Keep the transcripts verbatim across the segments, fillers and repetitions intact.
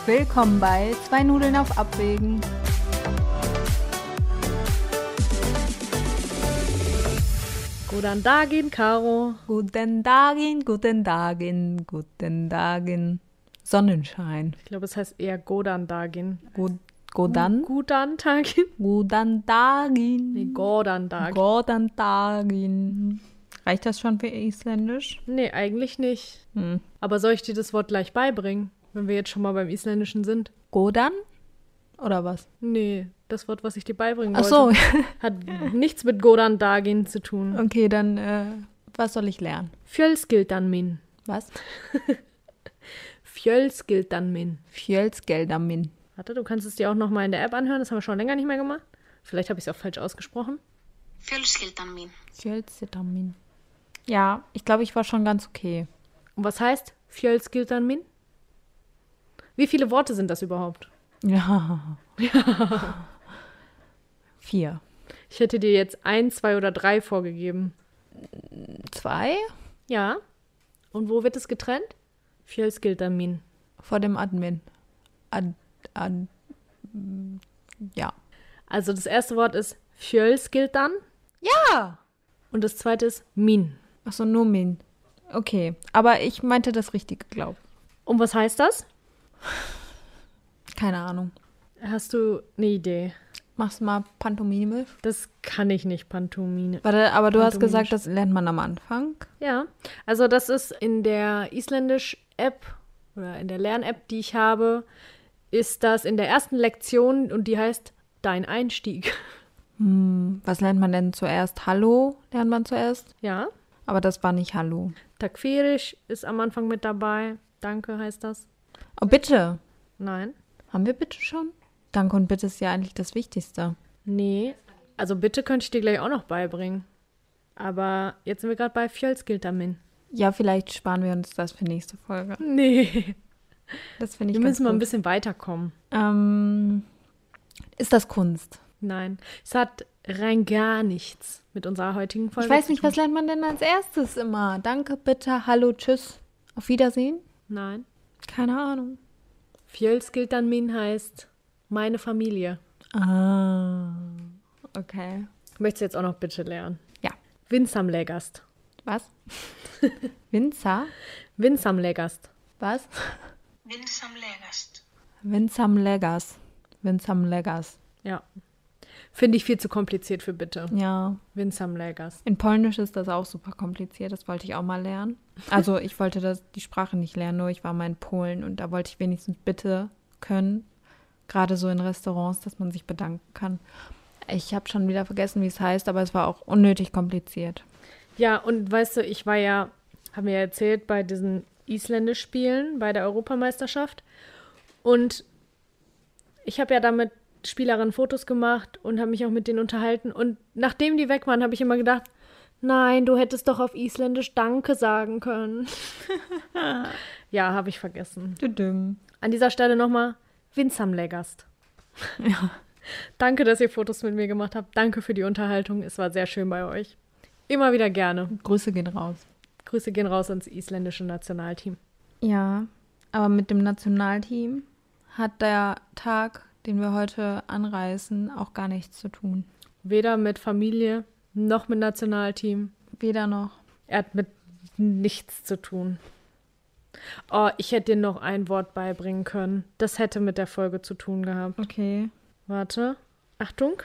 Willkommen bei Zwei Nudeln auf Abwägen. Guten Tagin, Caro. Guten Tagin, guten Tagin, guten Tagin. Sonnenschein. Ich glaube, es heißt eher Godan Tagin. Gut, Godan? Gudan Tagin? Guten Tagin. Nee, Godan Tagin. Guten Tagin. Reicht das schon für Isländisch? Nee, eigentlich nicht. Hm. Aber soll ich dir das Wort gleich beibringen, wenn wir jetzt schon mal beim Isländischen sind? Godan? Oder was? Nee, das Wort, was ich dir beibringen Ach wollte, so. hat nichts mit Godan Tagin zu tun. Okay, dann, äh, was soll ich lernen? Fjölskyldan Was? Fjölskyldan Fjölsgeldamin. Warte, du kannst es dir auch noch mal in der App anhören. Das haben wir schon länger nicht mehr gemacht. Vielleicht habe ich es auch falsch ausgesprochen. Fjölskyldan. Fjölsgeldamin. Ja, ich glaube, ich war schon ganz okay. Und was heißt Fjölskyldan? Wie viele Worte sind das überhaupt? Ja. Vier. Ich hätte dir jetzt ein, zwei oder drei vorgegeben. Zwei? Ja. Und wo wird es getrennt? Fjölskyldan. Vor dem Admin. Ad, ad, ja. Also das erste Wort ist Fjölskyldan Ja! und das zweite ist Min. Achso, nur Min. Okay, aber ich meinte das Richtige, glaub. Und was heißt das? Keine Ahnung. Hast du eine Idee? Machst du mal Pantomime? Das kann ich nicht, Pantomime. Warte, aber du hast Pantomimisch. gesagt, das lernt man am Anfang. Ja, also das ist in der Isländisch-App oder in der Lern-App, die ich habe, ist das in der ersten Lektion und die heißt Dein Einstieg. Hm, was lernt man denn zuerst? Hallo lernt man zuerst? Ja, Aber das war nicht Hallo. Takfirisch ist am Anfang mit dabei. Danke heißt das. Oh, bitte. Nein. Haben wir bitte schon? Danke und bitte ist ja eigentlich das Wichtigste. Nee, also bitte könnte ich dir gleich auch noch beibringen. Aber jetzt sind wir gerade bei Fjölskyldan. Ja, vielleicht sparen wir uns das für nächste Folge. Nee, Das finde ich wir ganz müssen mal ein gut. bisschen weiterkommen. Ähm, ist das Kunst? Nein, es hat rein gar nichts mit unserer heutigen Folge Ich weiß zu nicht, tun. was lernt man denn als erstes immer? Danke, bitte, hallo, tschüss, auf Wiedersehen? Nein. Keine Ahnung. Fjölskyldan heißt meine Familie. Ah, okay. Möchtest du jetzt auch noch bitte lernen? Ja. Vinsamlegast. Was? Winzer? Vinsamlegast. Was? Vinsamlegast. Winsam Legas. Winsam Legas. Ja. Finde ich viel zu kompliziert für bitte. Ja. Vinsamlegast. In Polnisch ist das auch super kompliziert, das wollte ich auch mal lernen. Also ich wollte das, die Sprache nicht lernen, nur ich war mal in Polen und da wollte ich wenigstens bitte können. Gerade so in Restaurants, dass man sich bedanken kann. Ich habe schon wieder vergessen, wie es heißt, aber es war auch unnötig kompliziert. Ja, und weißt du, ich war ja, haben wir ja erzählt, bei diesen Isländisch-Spielen, bei der Europameisterschaft. Und ich habe ja da mit Spielerinnen Fotos gemacht und habe mich auch mit denen unterhalten. Und nachdem die weg waren, habe ich immer gedacht, nein, du hättest doch auf Isländisch Danke sagen können. Ja, habe ich vergessen. Düdüm. An dieser Stelle nochmal Vinsamlegast. Ja. Danke, dass ihr Fotos mit mir gemacht habt. Danke für die Unterhaltung. Es war sehr schön bei euch. Immer wieder gerne. Grüße gehen raus. Grüße gehen raus ans isländische Nationalteam. Ja, aber mit dem Nationalteam hat der Tag, den wir heute anreißen, auch gar nichts zu tun. Weder mit Familie noch mit Nationalteam. Weder noch. Er hat mit nichts zu tun. Oh, ich hätte dir noch ein Wort beibringen können. Das hätte mit der Folge zu tun gehabt. Okay. Warte. Achtung.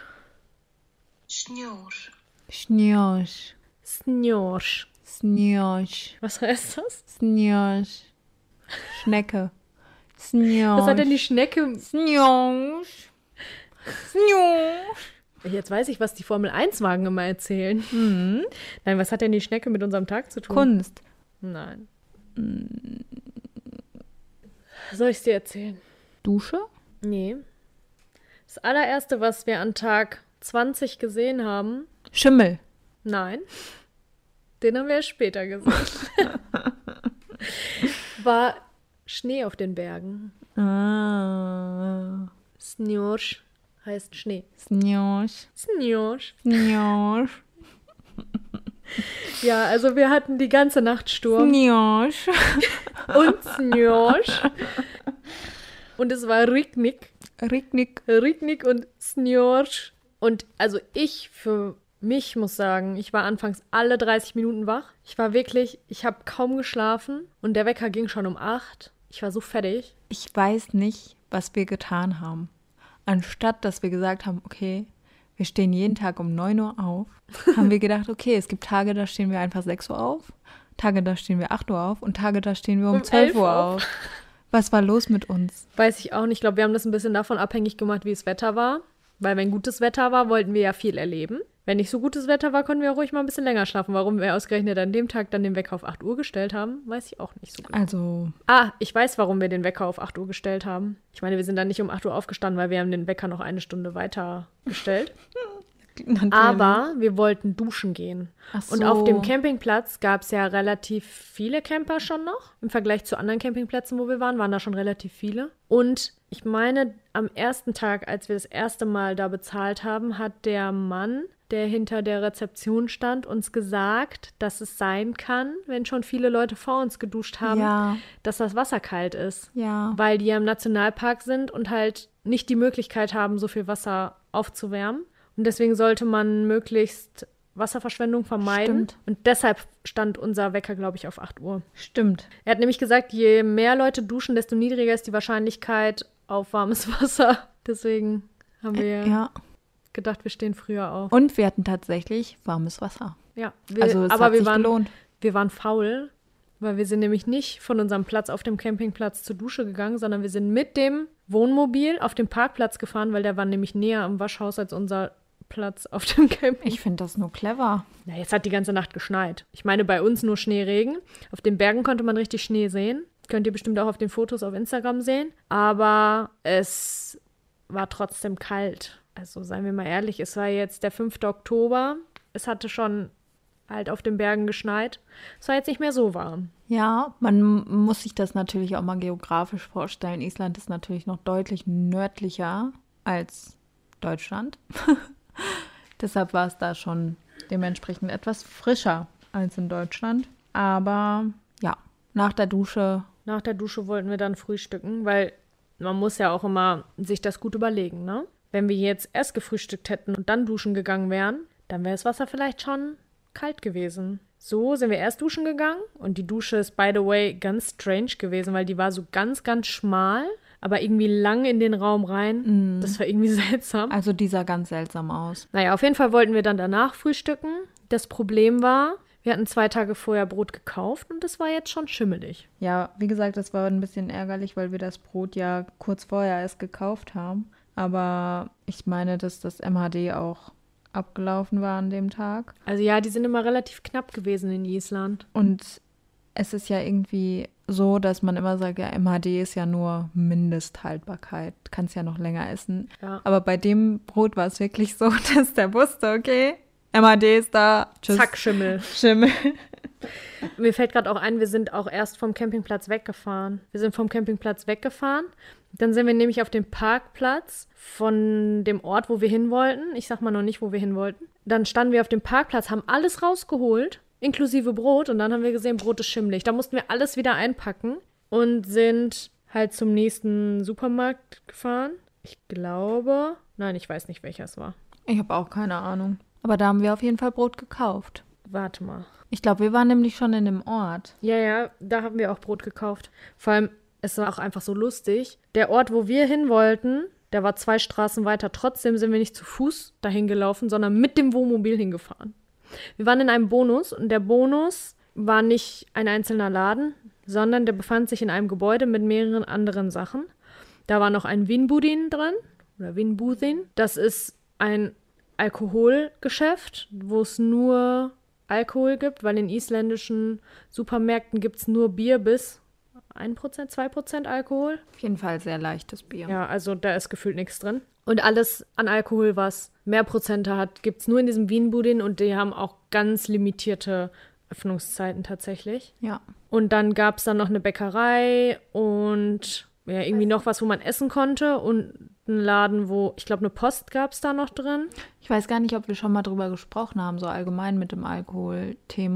Snjór. Snjosch. Snjorsch. Snjosch. Was heißt das? Snjosch. Schnecke. Snjosch. Was hat denn die Schnecke? Snjosch. Snjosch. Jetzt weiß ich, was die Formel eins Wagen immer erzählen. Mhm. Nein, was hat denn die Schnecke mit unserem Tag zu tun? Kunst. Nein. Soll ich es dir erzählen? Dusche? Nee. Das allererste, was wir an Tag zwanzig gesehen haben, Schimmel. nein, den haben wir erst später gesehen, war Schnee auf den Bergen. Ah. Snjorsch heißt Schnee. Snjosch. Snjorsch. Snjosch. Ja, also wir hatten die ganze Nacht Sturm Snjosch. und Snjorsch. Und es war Riknik. Riknik. Riknik und Snjorsch. Und also ich für mich muss sagen, ich war anfangs alle dreißig Minuten wach. Ich war wirklich, ich habe kaum geschlafen und der Wecker ging schon um acht. Ich war so fertig. Ich weiß nicht, was wir getan haben. Anstatt, dass wir gesagt haben, okay, wir stehen jeden Tag um neun Uhr auf, haben wir gedacht, okay, es gibt Tage, da stehen wir einfach sechs Uhr auf, Tage, da stehen wir acht Uhr auf und Tage, da stehen wir um, Um zwölf elf Uhr auf. auf. Was war los mit uns? Weiß ich auch nicht. Ich glaube, wir haben das ein bisschen davon abhängig gemacht, wie das Wetter war. Weil wenn gutes Wetter war, wollten wir ja viel erleben. Wenn nicht so gutes Wetter war, konnten wir auch ruhig mal ein bisschen länger schlafen. Warum wir ausgerechnet an dem Tag dann den Wecker auf acht Uhr gestellt haben, weiß ich auch nicht so genau. Also, Ah, ich weiß, warum wir den Wecker auf acht Uhr gestellt haben. Ich meine, wir sind dann nicht um acht Uhr aufgestanden, weil wir haben den Wecker noch eine Stunde weiter gestellt. natürlich. Aber wir wollten duschen gehen. Ach so. Und auf dem Campingplatz gab es ja relativ viele Camper schon noch. Im Vergleich zu anderen Campingplätzen, wo wir waren, waren da schon relativ viele. Und ich meine, am ersten Tag, als wir das erste Mal da bezahlt haben, hat der Mann, der hinter der Rezeption stand, uns gesagt, dass es sein kann, wenn schon viele Leute vor uns geduscht haben, Ja. dass das Wasser kalt ist. Ja. Weil die ja im Nationalpark sind und halt nicht die Möglichkeit haben, so viel Wasser aufzuwärmen. Und deswegen sollte man möglichst Wasserverschwendung vermeiden. Stimmt. Und deshalb stand unser Wecker, glaube ich, auf acht Uhr. Stimmt. Er hat nämlich gesagt, je mehr Leute duschen, desto niedriger ist die Wahrscheinlichkeit auf warmes Wasser. Deswegen haben wir Ja. gedacht, wir stehen früher auf. Und wir hatten tatsächlich warmes Wasser. Ja, wir, Also es aber hat wir sich waren, gelohnt. wir waren faul, weil wir sind nämlich nicht von unserem Platz auf dem Campingplatz zur Dusche gegangen, sondern wir sind mit dem Wohnmobil auf den Parkplatz gefahren, weil der war nämlich näher am Waschhaus als unser Platz auf dem Camping. Ich finde das nur clever. Na, jetzt hat die ganze Nacht geschneit. Ich meine, bei uns nur Schneeregen. Auf den Bergen konnte man richtig Schnee sehen. Könnt ihr bestimmt auch auf den Fotos auf Instagram sehen. Aber es war trotzdem kalt. Also seien wir mal ehrlich, es war jetzt der fünfte Oktober. Es hatte schon halt auf den Bergen geschneit. Es war jetzt nicht mehr so warm. Ja, man muss sich das natürlich auch mal geografisch vorstellen. Island ist natürlich noch deutlich nördlicher als Deutschland. Deshalb war es da schon dementsprechend etwas frischer als in Deutschland. Aber ja, nach der Dusche. Nach der Dusche wollten wir dann frühstücken, weil man muss ja auch immer sich das gut überlegen, ne? Wenn wir jetzt erst gefrühstückt hätten und dann duschen gegangen wären, dann wäre das Wasser vielleicht schon kalt gewesen. So sind wir erst duschen gegangen und die Dusche ist, by the way, ganz strange gewesen, weil die war so ganz, ganz schmal, aber irgendwie lang in den Raum rein. Mm. Das war irgendwie seltsam. Also die sah ganz seltsam aus. Naja, auf jeden Fall wollten wir dann danach frühstücken. Das Problem war, wir hatten zwei Tage vorher Brot gekauft und das war jetzt schon schimmelig. Ja, wie gesagt, das war ein bisschen ärgerlich, weil wir das Brot ja kurz vorher erst gekauft haben. Aber ich meine, dass das M H D auch abgelaufen war an dem Tag. Also ja, die sind immer relativ knapp gewesen in Island. Und es ist ja irgendwie so, dass man immer sagt, ja, M H D ist ja nur Mindesthaltbarkeit. Du kannst ja noch länger essen. Ja. Aber bei dem Brot war es wirklich so, dass der wusste, okay, M H D ist da. Tschüss. Zack, Schimmel. Schimmel. Mir fällt gerade auch ein, wir sind auch erst vom Campingplatz weggefahren. Wir sind vom Campingplatz weggefahren. Dann sind wir nämlich auf dem Parkplatz von dem Ort, wo wir hin wollten. Ich sag mal noch nicht, wo wir hin wollten. Dann standen wir auf dem Parkplatz, haben alles rausgeholt, inklusive Brot. Und dann haben wir gesehen, Brot ist schimmelig. Da mussten wir alles wieder einpacken und sind halt zum nächsten Supermarkt gefahren. Ich glaube, nein, ich weiß nicht, welcher es war. Ich habe auch keine Ahnung. Aber da haben wir auf jeden Fall Brot gekauft. Warte mal. Ich glaube, wir waren nämlich schon in dem Ort. Ja, ja, da haben wir auch Brot gekauft. Vor allem, es war auch einfach so lustig. Der Ort, wo wir hin wollten, der war zwei Straßen weiter. Trotzdem sind wir nicht zu Fuß dahin gelaufen, sondern mit dem Wohnmobil hingefahren. Wir waren in einem Bonus und der Bonus war nicht ein einzelner Laden, sondern der befand sich in einem Gebäude mit mehreren anderen Sachen. Da war noch ein Vinbudin drin, oder Vinbudin. Das ist ein Alkoholgeschäft, wo es nur Alkohol gibt, weil in isländischen Supermärkten gibt es nur Bier bis ein Prozent, zwei Prozent Alkohol. Auf jeden Fall sehr leichtes Bier. Ja, also da ist gefühlt nichts drin. Und alles an Alkohol, was mehr Prozente hat, gibt es nur in diesem Vinbudin und die haben auch ganz limitierte Öffnungszeiten tatsächlich. Ja. Und dann gab es dann noch eine Bäckerei und ja, irgendwie noch was, wo man essen konnte und einen Laden, wo, ich glaube, eine Post gab es da noch drin. Ich weiß gar nicht, ob wir schon mal drüber gesprochen haben, so allgemein mit dem Alkoholthema.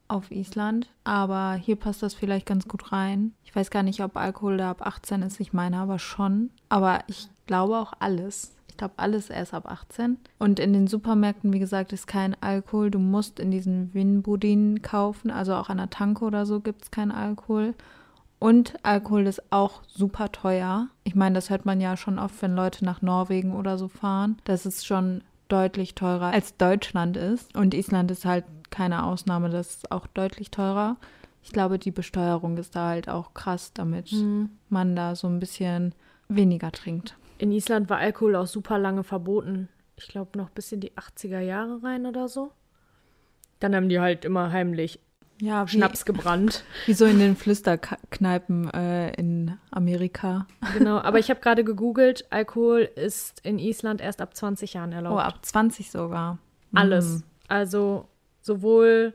auf Island, aber hier passt das vielleicht ganz gut rein. Ich weiß gar nicht, ob Alkohol da ab achtzehn ist, ich meine aber schon. Aber ich glaube auch alles. Ich glaube, alles erst ab achtzehn. Und in den Supermärkten, wie gesagt, ist kein Alkohol. Du musst in diesen Vinbudin kaufen, also auch an der Tanke oder so gibt es keinen Alkohol. Und Alkohol ist auch super teuer. Ich meine, das hört man ja schon oft, wenn Leute nach Norwegen oder so fahren. Das ist schon deutlich teurer als Deutschland ist. Und Island ist halt keine Ausnahme, das ist auch deutlich teurer. Ich glaube, die Besteuerung ist da halt auch krass, damit mhm. man da so ein bisschen weniger trinkt. In Island war Alkohol auch super lange verboten. Ich glaube, noch bis in die achtziger Jahre rein oder so. Dann haben die halt immer heimlich ja, wie, Schnaps gebrannt. Wie so in den Flüsterkneipen äh, in Amerika. Genau, aber ich habe gerade gegoogelt, Alkohol ist in Island erst ab zwanzig Jahren erlaubt. Oh, ab zwanzig sogar. Alles. Mhm. Also sowohl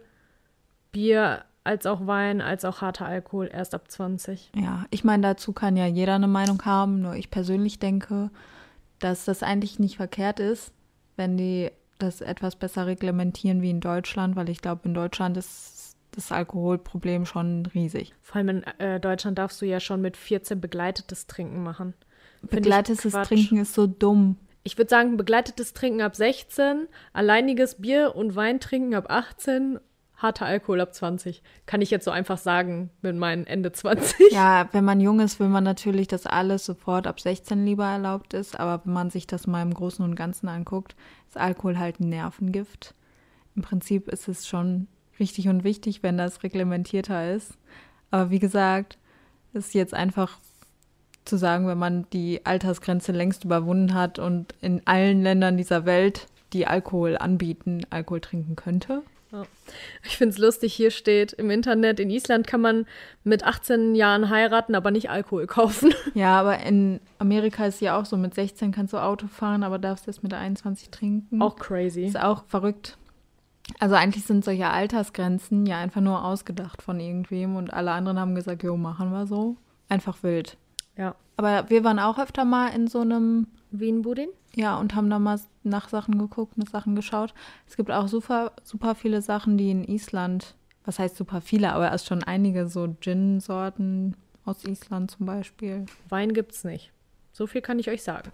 Bier als auch Wein, als auch harter Alkohol erst ab zwanzig. Ja, ich meine, dazu kann ja jeder eine Meinung haben, nur ich persönlich denke, dass das eigentlich nicht verkehrt ist, wenn die das etwas besser reglementieren wie in Deutschland, weil ich glaube, in Deutschland ist das Alkoholproblem schon riesig. Vor allem in äh, Deutschland darfst du ja schon mit vierzehn begleitetes Trinken machen. Begleitetes Trinken ist so dumm. Ich würde sagen, begleitetes Trinken ab sechzehn, alleiniges Bier und Wein trinken ab achtzehn, harter Alkohol ab zwanzig. Kann ich jetzt so einfach sagen mit meinen Ende zwanzig. Ja, wenn man jung ist, will man natürlich, dass alles sofort ab sechzehn lieber erlaubt ist. Aber wenn man sich das mal im Großen und Ganzen anguckt, ist Alkohol halt ein Nervengift. Im Prinzip ist es schon richtig und wichtig, wenn das reglementierter ist. Aber wie gesagt, ist jetzt einfach zu sagen, wenn man die Altersgrenze längst überwunden hat und in allen Ländern dieser Welt, die Alkohol anbieten, Alkohol trinken könnte. Ja. Ich finde es lustig, hier steht im Internet, in Island kann man mit achtzehn Jahren heiraten, aber nicht Alkohol kaufen. Ja, aber in Amerika ist ja auch so, mit sechzehn kannst du Auto fahren, aber darfst erst mit einundzwanzig trinken. Auch crazy. Ist auch verrückt. Also eigentlich sind solche Altersgrenzen ja einfach nur ausgedacht von irgendwem und alle anderen haben gesagt, jo, machen wir so. Einfach wild. Ja. Aber wir waren auch öfter mal in so einem Vinbudin? Ja, und haben da mal nach Sachen geguckt, nach Sachen geschaut. Es gibt auch super, super viele Sachen, die in Island, was heißt super viele, aber erst schon einige so Gin-Sorten aus Island zum Beispiel. Wein gibt's nicht. So viel kann ich euch sagen.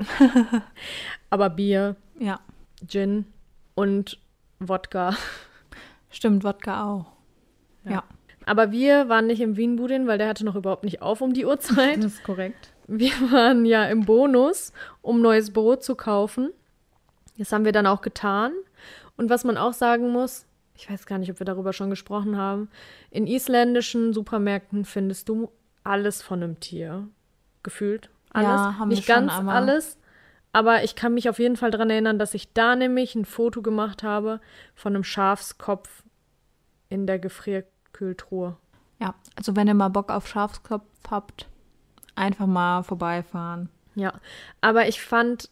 Aber Bier, ja, Gin und Wodka. Stimmt, Wodka auch. Ja. ja. Aber wir waren nicht im Vinbudin, weil der hatte noch überhaupt nicht auf um die Uhrzeit. Das ist korrekt. Wir waren ja im Bonus, um neues Brot zu kaufen. Das haben wir dann auch getan. Und was man auch sagen muss, ich weiß gar nicht, ob wir darüber schon gesprochen haben, in isländischen Supermärkten findest du alles von einem Tier. Gefühlt. Alles. Ja, haben nicht wir schon ganz einmal. alles. Aber ich kann mich auf jeden Fall daran erinnern, dass ich da nämlich ein Foto gemacht habe von einem Schafskopf in der Gefrierkühltruhe. Ja, also wenn ihr mal Bock auf Schafskopf habt, einfach mal vorbeifahren. Ja, aber ich fand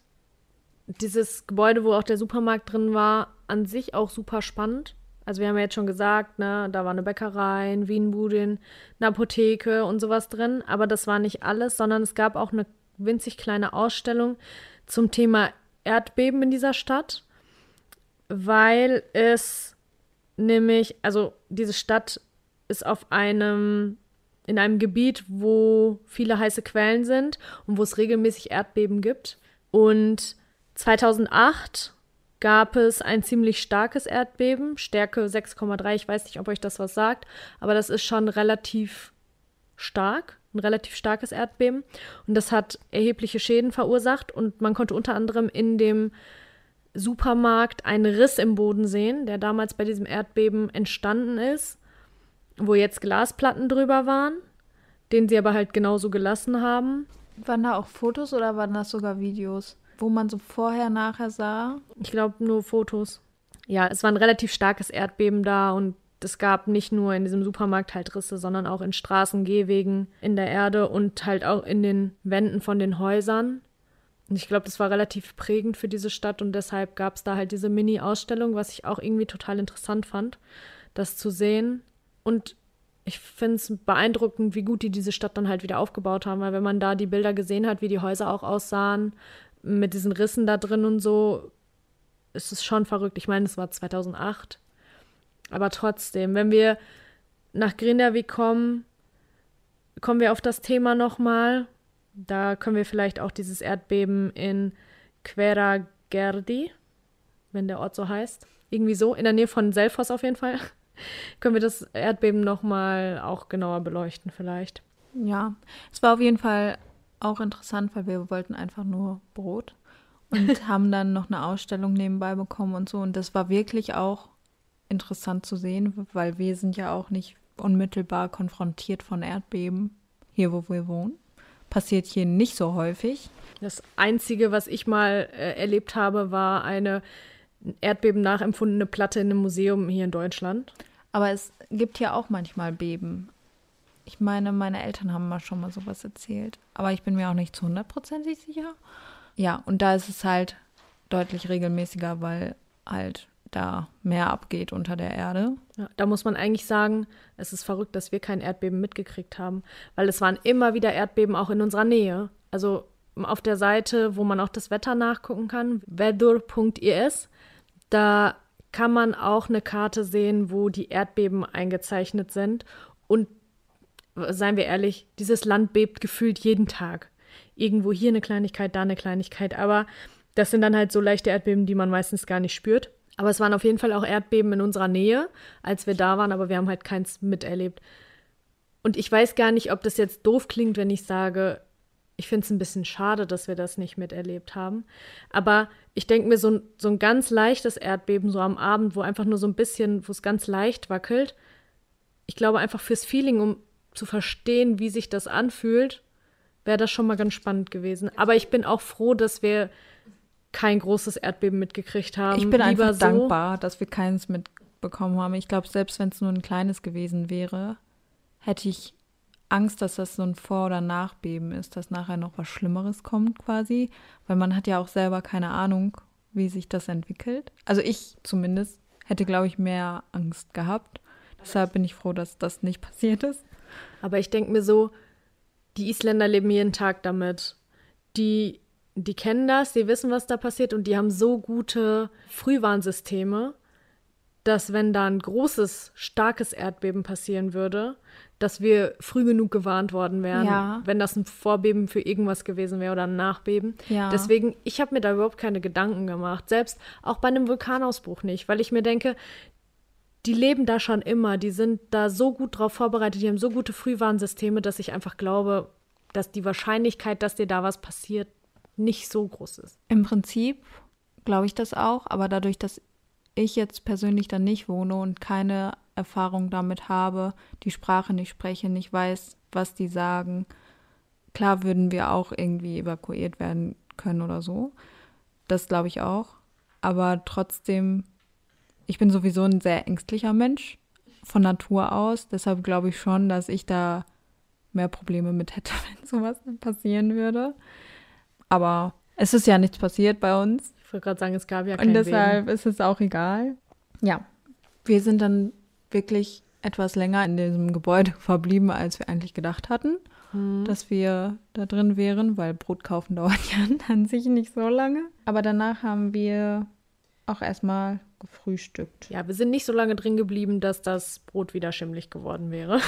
dieses Gebäude, wo auch der Supermarkt drin war, an sich auch super spannend. Also wir haben ja jetzt schon gesagt, ne, da war eine Bäckerei, ein Vinbudin, eine Apotheke und sowas drin. Aber das war nicht alles, sondern es gab auch eine winzig kleine Ausstellung zum Thema Erdbeben in dieser Stadt, weil es nämlich, also diese Stadt ist auf einem, in einem Gebiet, wo viele heiße Quellen sind und wo es regelmäßig Erdbeben gibt. Und zweitausendacht gab es ein ziemlich starkes Erdbeben, Stärke sechs Komma drei, ich weiß nicht, ob euch das was sagt, aber das ist schon relativ stark. Ein relativ starkes Erdbeben. Und das hat erhebliche Schäden verursacht. Und man konnte unter anderem in dem Supermarkt einen Riss im Boden sehen, der damals bei diesem Erdbeben entstanden ist, wo jetzt Glasplatten drüber waren, den sie aber halt genauso gelassen haben. Waren da auch Fotos oder waren das sogar Videos, wo man so vorher, nachher sah? Ich glaube nur Fotos. Ja, es war ein relativ starkes Erdbeben da und es gab nicht nur in diesem Supermarkt halt Risse, sondern auch in Straßen, Gehwegen, in der Erde und halt auch in den Wänden von den Häusern. Und ich glaube, das war relativ prägend für diese Stadt und deshalb gab es da halt diese Mini-Ausstellung, was ich auch irgendwie total interessant fand, das zu sehen. Und ich finde es beeindruckend, wie gut die diese Stadt dann halt wieder aufgebaut haben, weil wenn man da die Bilder gesehen hat, wie die Häuser auch aussahen, mit diesen Rissen da drin und so, ist es schon verrückt. Ich meine, es war zweitausendacht. Aber trotzdem, wenn wir nach Grindavik kommen, kommen wir auf das Thema nochmal. Da können wir vielleicht auch dieses Erdbeben in Hveragerði, wenn der Ort so heißt, irgendwie so, in der Nähe von Selfoss auf jeden Fall, können wir das Erdbeben nochmal auch genauer beleuchten vielleicht. Ja, es war auf jeden Fall auch interessant, weil wir wollten einfach nur Brot und haben dann noch eine Ausstellung nebenbei bekommen und so. Und das war wirklich auch interessant zu sehen, weil wir sind ja auch nicht unmittelbar konfrontiert von Erdbeben, hier wo wir wohnen. Passiert hier nicht so häufig. Das Einzige, was ich mal äh, erlebt habe, war eine Erdbeben nachempfundene Platte in einem Museum hier in Deutschland. Aber es gibt hier auch manchmal Beben. Ich meine, meine Eltern haben mal schon mal sowas erzählt. Aber ich bin mir auch nicht zu hundertprozentig sicher. Ja, und da ist es halt deutlich regelmäßiger, weil halt da mehr abgeht unter der Erde. Ja, da muss man eigentlich sagen, es ist verrückt, dass wir kein Erdbeben mitgekriegt haben. Weil es waren immer wieder Erdbeben auch in unserer Nähe. Also auf der Seite, wo man auch das Wetter nachgucken kann, weather punkt is, da kann man auch eine Karte sehen, wo die Erdbeben eingezeichnet sind. Und seien wir ehrlich, dieses Land bebt gefühlt jeden Tag. Irgendwo hier eine Kleinigkeit, da eine Kleinigkeit. Aber das sind dann halt so leichte Erdbeben, die man meistens gar nicht spürt. Aber es waren auf jeden Fall auch Erdbeben in unserer Nähe, als wir da waren. Aber wir haben halt keins miterlebt. Und ich weiß gar nicht, ob das jetzt doof klingt, wenn ich sage, ich finde es ein bisschen schade, dass wir das nicht miterlebt haben. Aber ich denke mir, so ein, so ein ganz leichtes Erdbeben, so am Abend, wo einfach nur so ein bisschen, wo es ganz leicht wackelt, ich glaube einfach fürs Feeling, um zu verstehen, wie sich das anfühlt, wäre das schon mal ganz spannend gewesen. Aber ich bin auch froh, dass wir kein großes Erdbeben mitgekriegt haben. Ich bin Lieber einfach so. dankbar, dass wir keins mitbekommen haben. Ich glaube, selbst wenn es nur ein kleines gewesen wäre, hätte ich Angst, dass das so ein Vor- oder Nachbeben ist, dass nachher noch was Schlimmeres kommt quasi, weil man hat ja auch selber keine Ahnung, wie sich das entwickelt. Also ich zumindest hätte, glaube ich, mehr Angst gehabt. Deshalb bin ich froh, dass das nicht passiert ist. Aber ich denke mir so, die Isländer leben jeden Tag damit. Die, die kennen das, die wissen, was da passiert und die haben so gute Frühwarnsysteme, dass wenn da ein großes, starkes Erdbeben passieren würde, dass wir früh genug gewarnt worden wären, Ja. wenn das ein Vorbeben für irgendwas gewesen wäre oder ein Nachbeben. Ja. Deswegen, ich habe mir da überhaupt keine Gedanken gemacht, selbst auch bei einem Vulkanausbruch nicht, weil ich mir denke, die leben da schon immer, die sind da so gut drauf vorbereitet, die haben so gute Frühwarnsysteme, dass ich einfach glaube, dass die Wahrscheinlichkeit, dass dir da was passiert, nicht so groß ist. Im Prinzip glaube ich das auch, aber dadurch, dass ich jetzt persönlich da nicht wohne und keine Erfahrung damit habe, die Sprache nicht spreche, nicht weiß, was die sagen, klar würden wir auch irgendwie evakuiert werden können oder so. Das glaube ich auch. Aber trotzdem, ich bin sowieso ein sehr ängstlicher Mensch von Natur aus. Deshalb glaube ich schon, dass ich da mehr Probleme mit hätte, wenn sowas dann passieren würde. Aber es ist ja nichts passiert bei uns. Ich wollte gerade sagen, es gab ja kein Und deshalb Beben. ist es auch egal. Ja, wir sind dann wirklich etwas länger in diesem Gebäude verblieben, als wir eigentlich gedacht hatten, Hm. dass wir da drin wären, weil Brot kaufen dauert ja an sich nicht so lange. Aber danach haben wir auch erstmal gefrühstückt. Ja, wir sind nicht so lange drin geblieben, dass das Brot wieder schimmelig geworden wäre.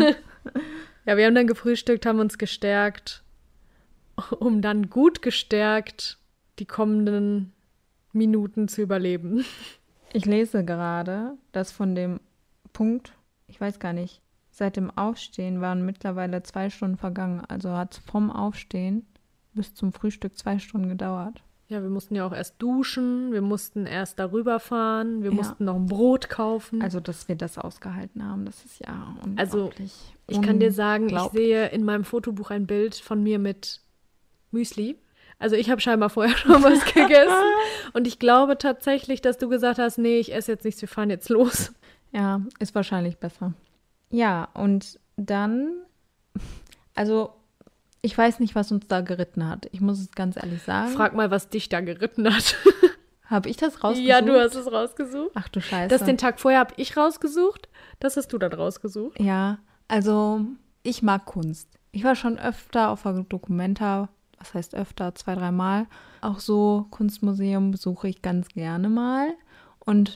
Ja, wir haben dann gefrühstückt, haben uns gestärkt, um dann gut gestärkt die kommenden Minuten zu überleben. Ich lese gerade, dass von dem Punkt, ich weiß gar nicht, seit dem Aufstehen waren mittlerweile zwei Stunden vergangen. Also hat es vom Aufstehen bis zum Frühstück zwei Stunden gedauert. Ja, wir mussten ja auch erst duschen, wir mussten erst darüber fahren, wir Ja. mussten noch ein Brot kaufen. Also, dass wir das ausgehalten haben, das ist ja Also, unglaublich. ich kann dir sagen, ich unglaublich. sehe in meinem Fotobuch ein Bild von mir mit Müsli. Also ich habe scheinbar vorher schon was gegessen. Und ich glaube tatsächlich, dass du gesagt hast, nee, ich esse jetzt nichts, wir fahren jetzt los. Ja, ist wahrscheinlich besser. Ja, und dann, also ich weiß nicht, was uns da geritten hat. Ich muss es ganz ehrlich sagen. Frag mal, was dich da geritten hat. Habe ich das rausgesucht? Ja, du hast es rausgesucht. Ach du Scheiße. Das den Tag vorher habe ich rausgesucht. Das hast du dann rausgesucht. Ja, also ich mag Kunst. Ich war schon öfter auf der Documenta, was heißt öfter, zwei, dreimal. Auch so Kunstmuseum besuche ich ganz gerne mal. Und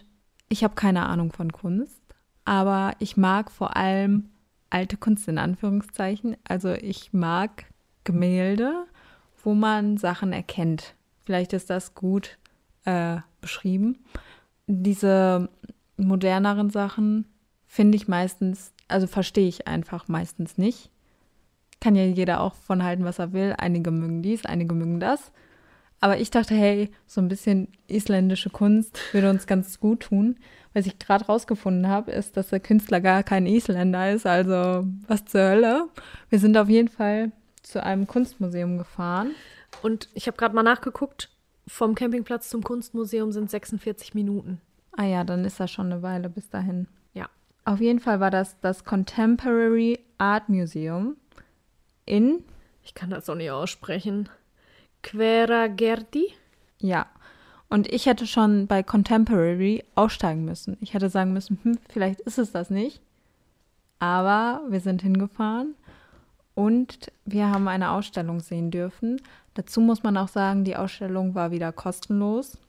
ich habe keine Ahnung von Kunst, aber ich mag vor allem alte Kunst in Anführungszeichen. Also ich mag Gemälde, wo man Sachen erkennt. Vielleicht ist das gut äh, beschrieben. Diese moderneren Sachen finde ich meistens, also verstehe ich einfach meistens nicht. Kann ja jeder auch von halten, was er will. Einige mögen dies, einige mögen das. Aber ich dachte, hey, so ein bisschen isländische Kunst würde uns ganz gut tun. Was ich gerade rausgefunden habe, ist, dass der Künstler gar kein Isländer ist. Also was zur Hölle. Wir sind auf jeden Fall zu einem Kunstmuseum gefahren. Und ich habe gerade mal nachgeguckt, vom Campingplatz zum Kunstmuseum sind sechsundvierzig Minuten. Ah ja, dann ist das schon eine Weile bis dahin. Ja. Auf jeden Fall war das das Contemporary Art Museum in... Ich kann das auch nicht aussprechen. Hveragerði? Ja. Und ich hätte schon bei Contemporary aussteigen müssen. Ich hätte sagen müssen, hm, vielleicht ist es das nicht. Aber wir sind hingefahren und wir haben eine Ausstellung sehen dürfen. Dazu muss man auch sagen, die Ausstellung war wieder kostenlos.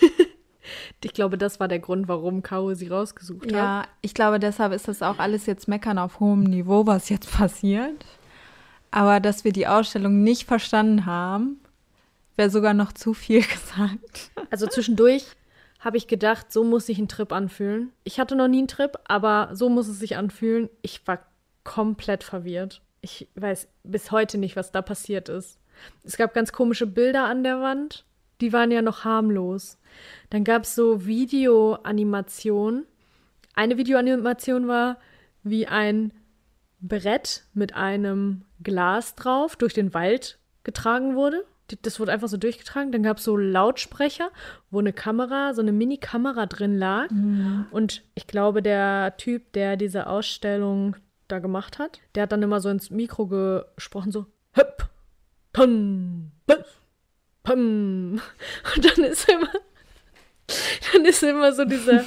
Ich glaube, das war der Grund, warum Caro sie rausgesucht hat. Ja, ich glaube, deshalb ist das auch alles jetzt meckern auf hohem Niveau, was jetzt passiert. Aber dass wir die Ausstellung nicht verstanden haben, wäre sogar noch zu viel gesagt. Also zwischendurch habe ich gedacht, so muss sich ein Trip anfühlen. Ich hatte noch nie einen Trip, aber so muss es sich anfühlen. Ich war komplett verwirrt. Ich weiß bis heute nicht, was da passiert ist. Es gab ganz komische Bilder an der Wand. Die waren ja noch harmlos. Dann gab es so Videoanimationen. Eine Videoanimation war, wie ein Brett mit einem Glas drauf durch den Wald getragen wurde. Das wurde einfach so durchgetragen. Dann gab es so Lautsprecher, wo eine Kamera, so eine Mini-Kamera drin lag. Mhm. Und ich glaube, der Typ, der diese Ausstellung da gemacht hat, der hat dann immer so ins Mikro gesprochen, so hüpp, pum, pum, pum. Und dann ist immer, dann ist immer so diese,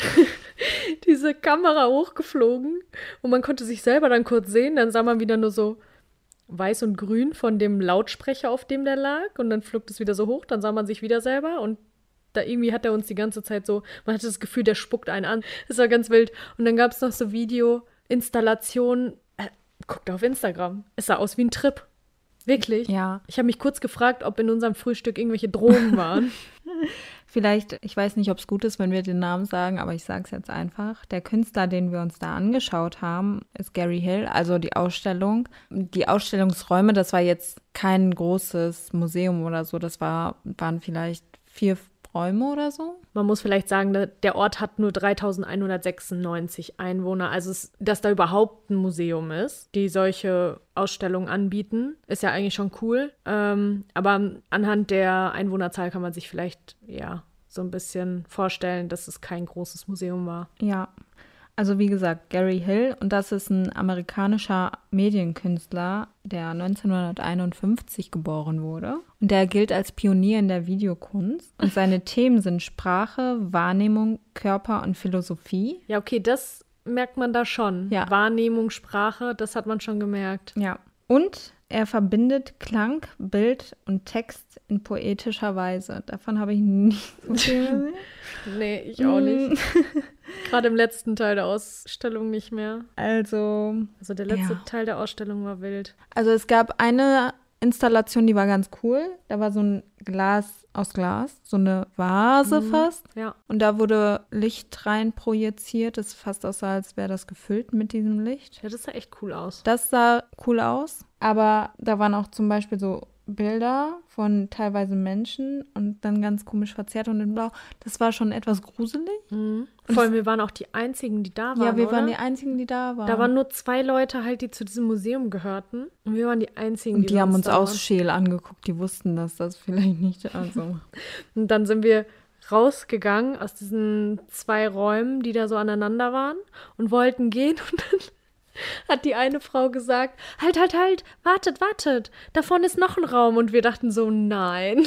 diese Kamera hochgeflogen und man konnte sich selber dann kurz sehen. Dann sah man wieder nur so weiß und grün von dem Lautsprecher, auf dem der lag. Und dann flog es wieder so hoch, dann sah man sich wieder selber. Und da irgendwie hat er uns die ganze Zeit so, man hatte das Gefühl, der spuckt einen an. Das war ganz wild. Und dann gab es noch so Video-Installationen. Äh, guckt auf Instagram. Es sah aus wie ein Trip. Wirklich. Ja. Ich habe mich kurz gefragt, ob in unserem Frühstück irgendwelche Drogen waren. Vielleicht, ich weiß nicht, ob es gut ist, wenn wir den Namen sagen, aber ich sage es jetzt einfach. Der Künstler, den wir uns da angeschaut haben, ist Gary Hill, also die Ausstellung. Die Ausstellungsräume, das war jetzt kein großes Museum oder so, das war, waren vielleicht vier Räume oder so. Man muss vielleicht sagen, der Ort hat nur dreitausendeinhundertsechsundneunzig Einwohner. Also, es, dass da überhaupt ein Museum ist, die solche Ausstellungen anbieten, ist ja eigentlich schon cool. Ähm, aber anhand der Einwohnerzahl kann man sich vielleicht ja so ein bisschen vorstellen, dass es kein großes Museum war. Ja, also wie gesagt, Gary Hill, und das ist ein amerikanischer Medienkünstler, der neunzehnhunderteinundfünfzig geboren wurde. Und der gilt als Pionier in der Videokunst. Und seine Themen sind Sprache, Wahrnehmung, Körper und Philosophie. Ja, okay, das merkt man da schon. Ja. Wahrnehmung, Sprache, das hat man schon gemerkt. Ja. Und er verbindet Klang, Bild und Text in poetischer Weise. Davon habe ich nicht so viel gesehen. Nee, ich auch nicht. Gerade im letzten Teil der Ausstellung nicht mehr. Also, Also der letzte ja. Teil der Ausstellung war wild. Also es gab eine Installation, die war ganz cool. Da war so ein Glas aus Glas, so eine Vase Mhm. fast. Ja. Und da wurde Licht rein projiziert. Es fast aussah, als wäre das gefüllt mit diesem Licht. Ja, das sah echt cool aus. Das sah cool aus. Aber da waren auch zum Beispiel so Bilder von teilweise Menschen und dann ganz komisch verzerrt und in Blau. Das war schon etwas gruselig. Mhm. Vor allem, wir waren auch die Einzigen, die da waren, Ja, wir oder? waren die Einzigen, die da waren. Da waren nur zwei Leute halt, die zu diesem Museum gehörten. Und wir waren die Einzigen, und die haben uns da aus waren. Scheel angeguckt. Die wussten, dass das vielleicht nicht, also... Und dann sind wir rausgegangen aus diesen zwei Räumen, die da so aneinander waren und wollten gehen. Und dann hat die eine Frau gesagt, halt, halt, halt, wartet, wartet, da vorne ist noch ein Raum. Und wir dachten so, nein,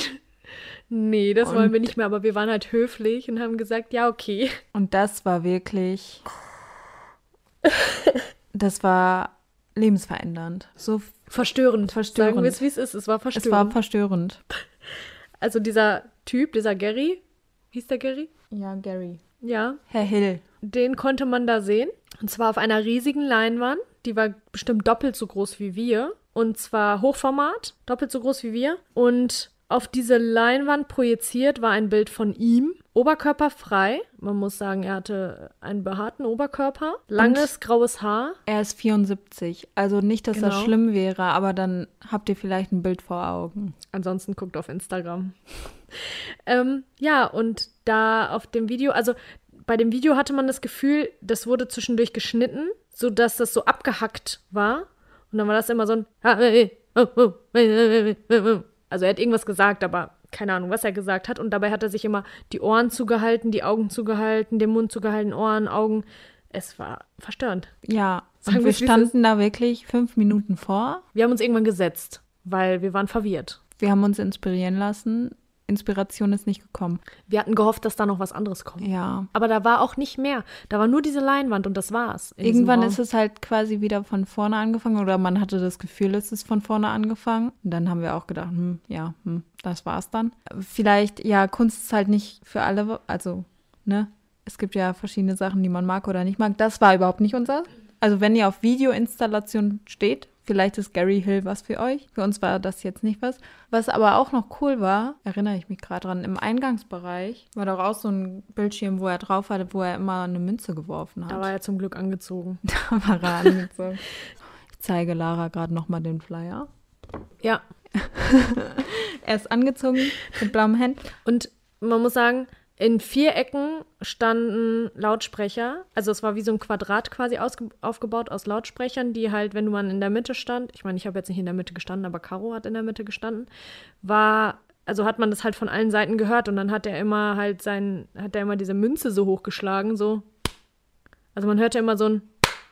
nee, das Und- wollen wir nicht mehr. Aber wir waren halt höflich und haben gesagt, ja, okay. Und das war wirklich... Das war lebensverändernd. So, Verstörend. Verstörend. Sagen wir es, wie es ist. Es war es verstörend. war verstörend. Also dieser Typ, dieser Gary, hieß der Gary? Ja, Gary. Ja, Herr Hill. den konnte man da sehen. Und zwar auf einer riesigen Leinwand. Die war bestimmt doppelt so groß wie wir. Und zwar Hochformat, doppelt so groß wie wir. Und auf diese Leinwand projiziert war ein Bild von ihm. Oberkörperfrei. Man muss sagen, er hatte einen behaarten Oberkörper. Langes, graues Haar. Er ist vierundsiebzig. Also nicht, dass das Genau. schlimm wäre, aber dann habt ihr vielleicht ein Bild vor Augen. Ansonsten guckt auf Instagram. ähm, ja, und da auf dem Video, also bei dem Video hatte man das Gefühl, das wurde zwischendurch geschnitten, sodass das so abgehackt war. Und dann war das immer so ein also er hat irgendwas gesagt, aber keine Ahnung, was er gesagt hat. Und dabei hat er sich immer die Ohren zugehalten, die Augen zugehalten, den Mund zugehalten, Ohren, Augen. Es war verstörend. Ja, Sagen und wir wir's, wie es standen da wirklich fünf Minuten vor. Wir haben uns irgendwann gesetzt, weil wir waren verwirrt. Wir haben uns inspirieren lassen. Inspiration ist nicht gekommen. Wir hatten gehofft, dass da noch was anderes kommt. Ja. Aber da war auch nicht mehr. Da war nur diese Leinwand und das war's. in diesem Irgendwann Raum. ist es halt quasi wieder von vorne angefangen oder man hatte das Gefühl, es ist von vorne angefangen. Und dann haben wir auch gedacht, hm, ja, hm, das war's dann. Vielleicht, ja, Kunst ist halt nicht für alle, also, ne, es gibt ja verschiedene Sachen, die man mag oder nicht mag. Das war überhaupt nicht unser. Also wenn ihr auf Videoinstallation steht, vielleicht ist Gary Hill was für euch. Für uns war das jetzt nicht was. Was aber auch noch cool war, erinnere ich mich gerade dran, im Eingangsbereich war doch auch so ein Bildschirm, wo er drauf hatte, wo er immer eine Münze geworfen hat. Da war er zum Glück angezogen. Da war er angezogen. Ich zeige Lara gerade nochmal den Flyer. Ja. Er ist angezogen mit blauem Hemd. Und man muss sagen, in vier Ecken standen Lautsprecher. Also es war wie so ein Quadrat quasi ausge- aufgebaut aus Lautsprechern, die halt, wenn man in der Mitte stand, ich meine, ich habe jetzt nicht in der Mitte gestanden, aber Caro hat in der Mitte gestanden, war, also hat man das halt von allen Seiten gehört und dann hat er immer halt sein, hat er immer diese Münze so hochgeschlagen, so. Also man hörte immer so ein,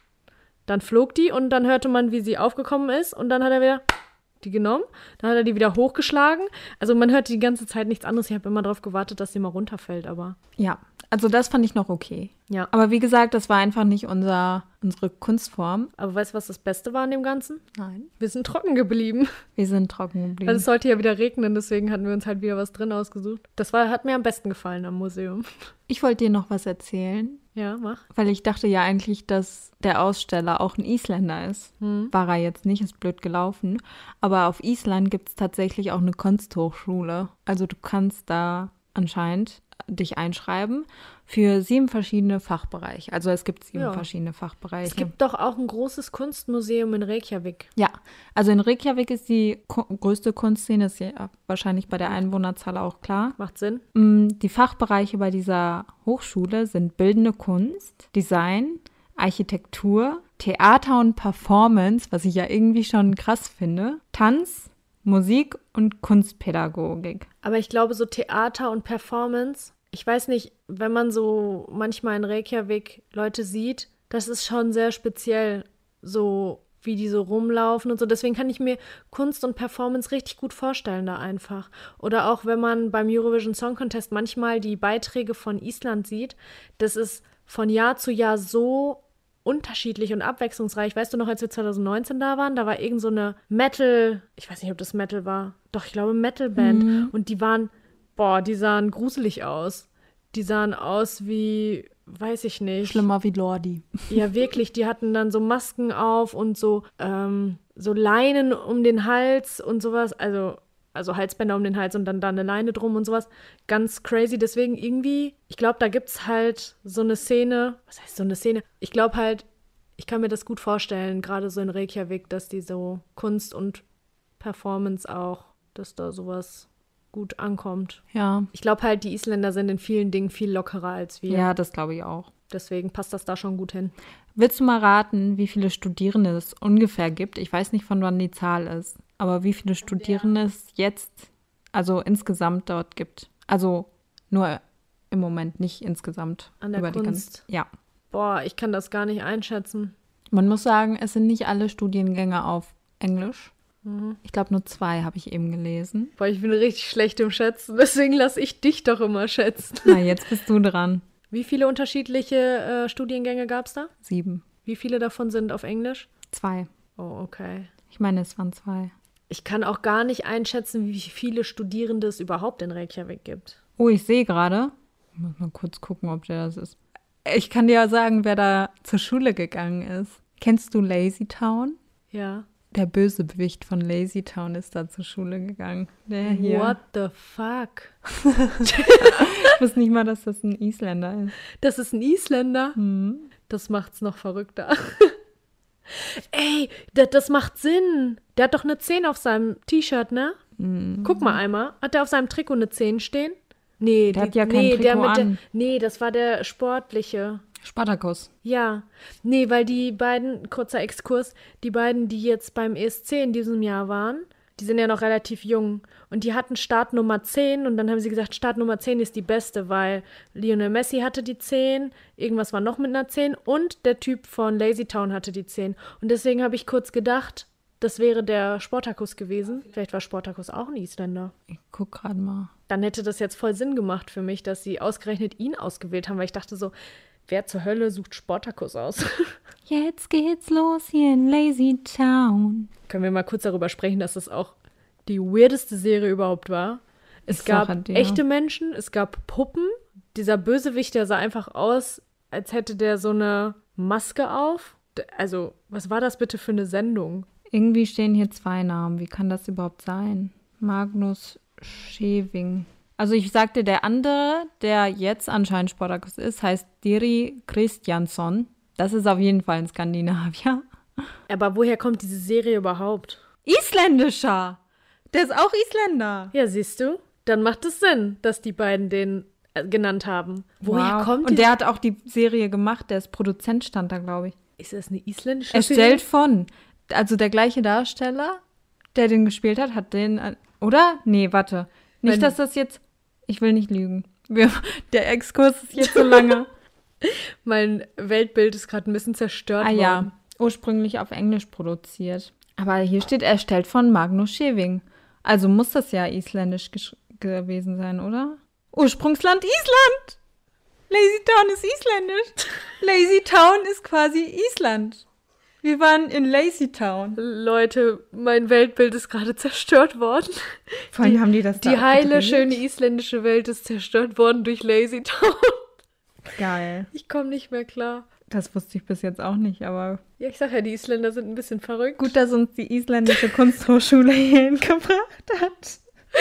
dann flog die und dann hörte man, wie sie aufgekommen ist und dann hat er wieder die genommen, dann hat er die wieder hochgeschlagen. Also man hört die ganze Zeit nichts anderes. Ich habe immer darauf gewartet, dass sie mal runterfällt, aber Ja, also das fand ich noch okay. ja. Aber wie gesagt, das war einfach nicht unser, unsere Kunstform. Aber weißt du, was das Beste war an dem Ganzen? Nein. Wir sind trocken geblieben. Wir sind trocken geblieben. Weil es sollte ja wieder regnen, deswegen hatten wir uns halt wieder was drin ausgesucht. Das war, hat mir am besten gefallen am Museum. Ich wollte dir noch was erzählen, Ja, mach. weil ich dachte ja eigentlich, dass der Aussteller auch ein Isländer ist. Hm. War er jetzt nicht, ist blöd gelaufen. Aber auf Island gibt es tatsächlich auch eine Kunsthochschule. Also du kannst da anscheinend dich einschreiben für sieben verschiedene Fachbereiche. Also es gibt sieben Ja. verschiedene Fachbereiche. Es gibt doch auch ein großes Kunstmuseum in Reykjavik. Ja, also in Reykjavik ist die ko- größte Kunstszene, ist ja wahrscheinlich bei der Einwohnerzahl auch klar. Macht Sinn. Mm, Die Fachbereiche bei dieser Hochschule sind bildende Kunst, Design, Architektur, Theater und Performance, was ich ja irgendwie schon krass finde, Tanz, Musik und Kunstpädagogik. Aber ich glaube, so Theater und Performance, ich weiß nicht, wenn man so manchmal in Reykjavik Leute sieht, das ist schon sehr speziell, so wie die so rumlaufen und so. Deswegen kann ich mir Kunst und Performance richtig gut vorstellen da einfach. Oder auch, wenn man beim Eurovision Song Contest manchmal die Beiträge von Island sieht, das ist von Jahr zu Jahr so unterschiedlich und abwechslungsreich. Weißt du noch, als wir zwanzig neunzehn da waren, da war irgend so eine Metal, ich weiß nicht, ob das Metal war, doch, ich glaube Metal-Band. Mhm. Und die waren, boah, die sahen gruselig aus. Die sahen aus wie, weiß ich nicht. Schlimmer wie Lordi. Ja, wirklich, die hatten dann so Masken auf und so, ähm, so Leinen um den Hals und sowas. Also, also Halsbänder um den Hals und dann da eine Leine drum und sowas. Ganz crazy. Deswegen irgendwie, ich glaube, da gibt's halt so eine Szene. Was heißt so eine Szene? Ich glaube halt, ich kann mir das gut vorstellen, gerade so in Reykjavik, dass die so Kunst und Performance auch, dass da sowas gut ankommt. Ja, Ich glaube halt, die Isländer sind in vielen Dingen viel lockerer als wir. ja, das glaube ich auch. Deswegen passt das da schon gut hin. Willst du mal raten, wie viele Studierende es ungefähr gibt? Ich weiß nicht, von wann die Zahl ist, aber wie viele Studierende es jetzt, also insgesamt dort gibt? Also nur im Moment, nicht insgesamt. An der über die Kunst. ganze, ja. Boah, ich kann das gar nicht einschätzen. Man muss sagen, es sind nicht alle Studiengänge auf Englisch. Mhm. Ich glaube, nur zwei habe ich eben gelesen. Boah, ich bin richtig schlecht im Schätzen, deswegen lasse ich dich doch immer schätzen. Na, jetzt bist du dran. Wie viele unterschiedliche äh, Studiengänge gab es da? Sieben. Wie viele davon sind auf Englisch? Zwei. Oh, okay. Ich meine, es waren zwei. Ich kann auch gar nicht einschätzen, wie viele Studierende es überhaupt in Reykjavik gibt. Oh, ich sehe gerade, Ich muss mal kurz gucken, ob der das ist. Ich kann dir ja sagen, wer da zur Schule gegangen ist. Kennst du Lazy Town? Ja. Der Bösewicht von Lazy Town ist da zur Schule gegangen. Der hier. What the fuck? Ich wusste nicht mal, dass das ein Isländer ist. Das ist ein Isländer? Hm. Das macht's noch verrückter. Ey, das, das macht Sinn. Der hat doch eine zehn auf seinem T-Shirt, ne? Hm. Guck mal einmal. Hat der auf seinem Trikot eine zehn stehen? Nee, Der die, hat ja kein nee, Trikot der mit an. Der, nee, das war der sportliche. Spartacus. Ja. Nee, weil die beiden, kurzer Exkurs, die beiden, die jetzt beim E S C in diesem Jahr waren, die sind ja noch relativ jung. Und die hatten Startnummer zehn und dann haben sie gesagt, Startnummer zehn ist die beste, weil Lionel Messi hatte die zehn, irgendwas war noch mit einer zehn und der Typ von Lazy Town hatte die zehn. Und deswegen habe ich kurz gedacht, das wäre der Spartacus gewesen. Vielleicht war Spartacus auch ein Isländer. Ich guck gerade mal. Dann hätte das jetzt voll Sinn gemacht für mich, dass sie ausgerechnet ihn ausgewählt haben, weil ich dachte so, wer zur Hölle sucht Spartacus aus? Jetzt geht's los hier in Lazy Town. Können wir mal kurz darüber sprechen, dass das auch die weirdeste Serie überhaupt war? Es Ich gab sage dir. echte Menschen, es gab Puppen. Dieser Bösewicht, der sah einfach aus, als hätte der so eine Maske auf. D- Also, was war das bitte für eine Sendung? Irgendwie stehen hier zwei Namen. Wie kann das überhaupt sein? Magnus Schewing. Also ich sagte, der andere, der jetzt anscheinend Spartacus ist, heißt Diri Kristjansson. Das ist auf jeden Fall ein Skandinavier. Aber woher kommt diese Serie überhaupt? Isländischer! Der ist auch Isländer. Ja, siehst du? Dann macht es Sinn, dass die beiden den äh, genannt haben. Woher Wow. kommt Und die? der hat auch die Serie gemacht. Der ist Produzent, stand da, glaube ich. Ist das eine isländische Erstellt von. Also der gleiche Darsteller, der den gespielt hat, hat den. an- Oder? Nee, warte. Nicht, Wenn- dass das jetzt. Ich will nicht lügen. Wir, der Exkurs ist jetzt so lange. Mein Weltbild ist gerade ein bisschen zerstört Ah worden. ja, ursprünglich auf Englisch produziert. Aber hier steht erstellt von Magnus Schewing. Also muss das ja isländisch gesch- gewesen sein, oder? Ursprungsland Island! Lazy Town ist isländisch. Lazy Town ist quasi Island. Wir waren in Lazy Town. Leute, mein Weltbild ist gerade zerstört worden. Vor allem haben die das da Die heile, abgedreht. schöne isländische Welt ist zerstört worden durch Lazy Town. Geil. Ich komme nicht mehr klar. Das wusste ich bis jetzt auch nicht, aber Ja, ich sag ja, die Isländer sind ein bisschen verrückt. gut, dass uns die isländische Kunsthochschule hierhin gebracht hat.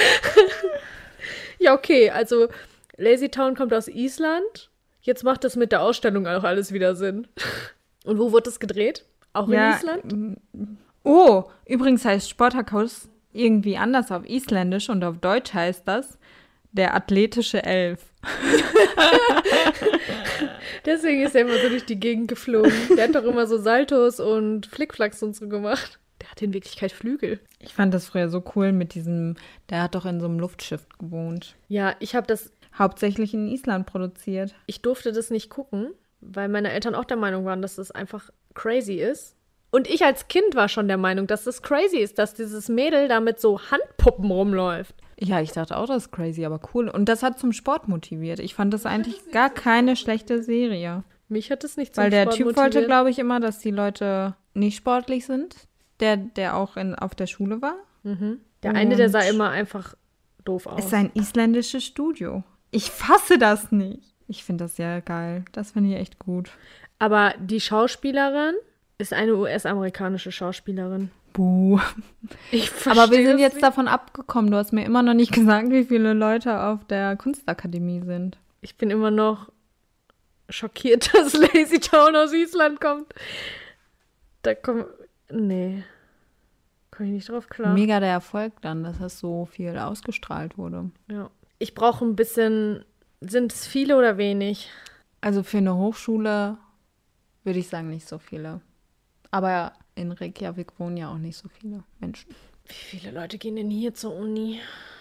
Ja, okay, also Lazy Town kommt aus Island. Jetzt macht das mit der Ausstellung auch alles wieder Sinn. Und wo wurde das gedreht? Auch in Island? m- Oh, übrigens heißt Spartacus irgendwie anders auf Isländisch und auf Deutsch heißt das der athletische Elf. Deswegen ist er immer so durch die Gegend geflogen. Der hat doch immer so Saltos und Flickflacks und so gemacht. Der hat in Wirklichkeit Flügel. Ich fand das früher so cool mit diesem, der hat doch in so einem Luftschiff gewohnt. Ja, ich habe das, Hauptsächlich in Island produziert. ich durfte das nicht gucken, weil meine Eltern auch der Meinung waren, dass das einfach crazy ist. Und ich als Kind war schon der Meinung, dass das crazy ist, dass dieses Mädel da mit so Handpuppen rumläuft. Ja, ich dachte auch, das ist crazy, aber cool. Und das hat zum Sport motiviert. Ich fand das eigentlich gar keine schlechte Serie. Mich hat es nicht zum Weil der Sport Typ motiviert. wollte, glaube ich, immer, dass die Leute nicht sportlich sind. Der, der auch in, auf der Schule war. Mhm. Der eine, der sah Und- immer einfach doof aus. Es ist ein isländisches Studio. Ich fasse das nicht. Ich finde das sehr geil. Das finde ich echt gut. Aber die Schauspielerin ist eine U S-amerikanische Schauspielerin. Buh. Ich Aber wir sind es jetzt nicht. davon abgekommen. Du hast mir immer noch nicht gesagt, wie viele Leute auf der Kunstakademie sind. Ich bin immer noch schockiert, dass Lazy Town aus Island kommt. Da kommt. Nee. Komme ich nicht drauf klar. Mega der Erfolg dann, dass das so viel ausgestrahlt wurde. Ja. Ich brauche ein bisschen. Sind es viele oder wenig? Also für eine Hochschule würde ich sagen, nicht so viele. Aber in Reykjavik wohnen ja auch nicht so viele Menschen. Wie viele Leute gehen denn hier zur Uni?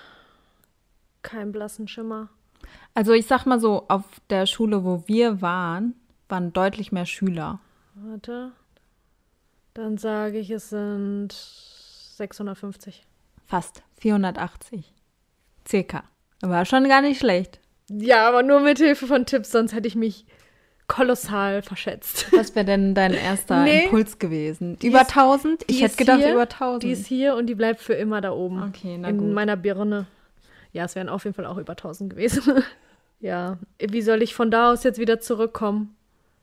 Kein blassen Schimmer. Also ich sag mal so, auf der Schule, wo wir waren, waren deutlich mehr Schüler. Warte. Dann sage ich, es sind sechshundertfünfzig. Fast vierhundertachtzig. Circa. War schon gar nicht schlecht. Ja, aber nur mit Hilfe von Tipps, sonst hätte ich mich kolossal verschätzt. Was wäre denn dein erster Nee. Impuls gewesen? Die Über ist- tausend? die Ich hätte ist gedacht hier, über tausend. Die ist hier und die bleibt für immer da oben. Okay, na in gut. meiner Birne. Ja, es wären auf jeden Fall auch über tausend gewesen. Ja, wie soll ich von da aus jetzt wieder zurückkommen?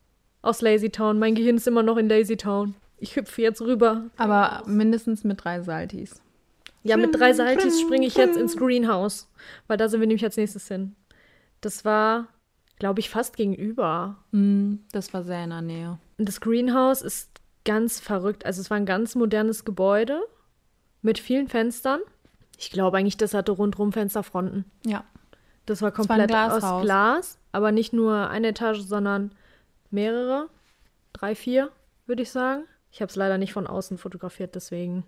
Aus Lazytown. Mein Gehirn ist immer noch in Lazytown. Ich hüpfe jetzt rüber. Aber mindestens mit drei Saltis. Ja, mit drei Saltis springe ich jetzt ins Greenhouse. Weil da sind wir nämlich als nächstes hin. Das war, glaube ich, fast gegenüber. Mm, das war sehr in der Nähe. Und das Greenhouse ist ganz verrückt. Also es war ein ganz modernes Gebäude mit vielen Fenstern. Ich glaube eigentlich, das hatte rundherum Fensterfronten. Ja. Das war war ein komplett aus Glashaus. Glas. Aber nicht nur eine Etage, sondern mehrere. Drei, vier, würde ich sagen. Ich habe es leider nicht von außen fotografiert, deswegen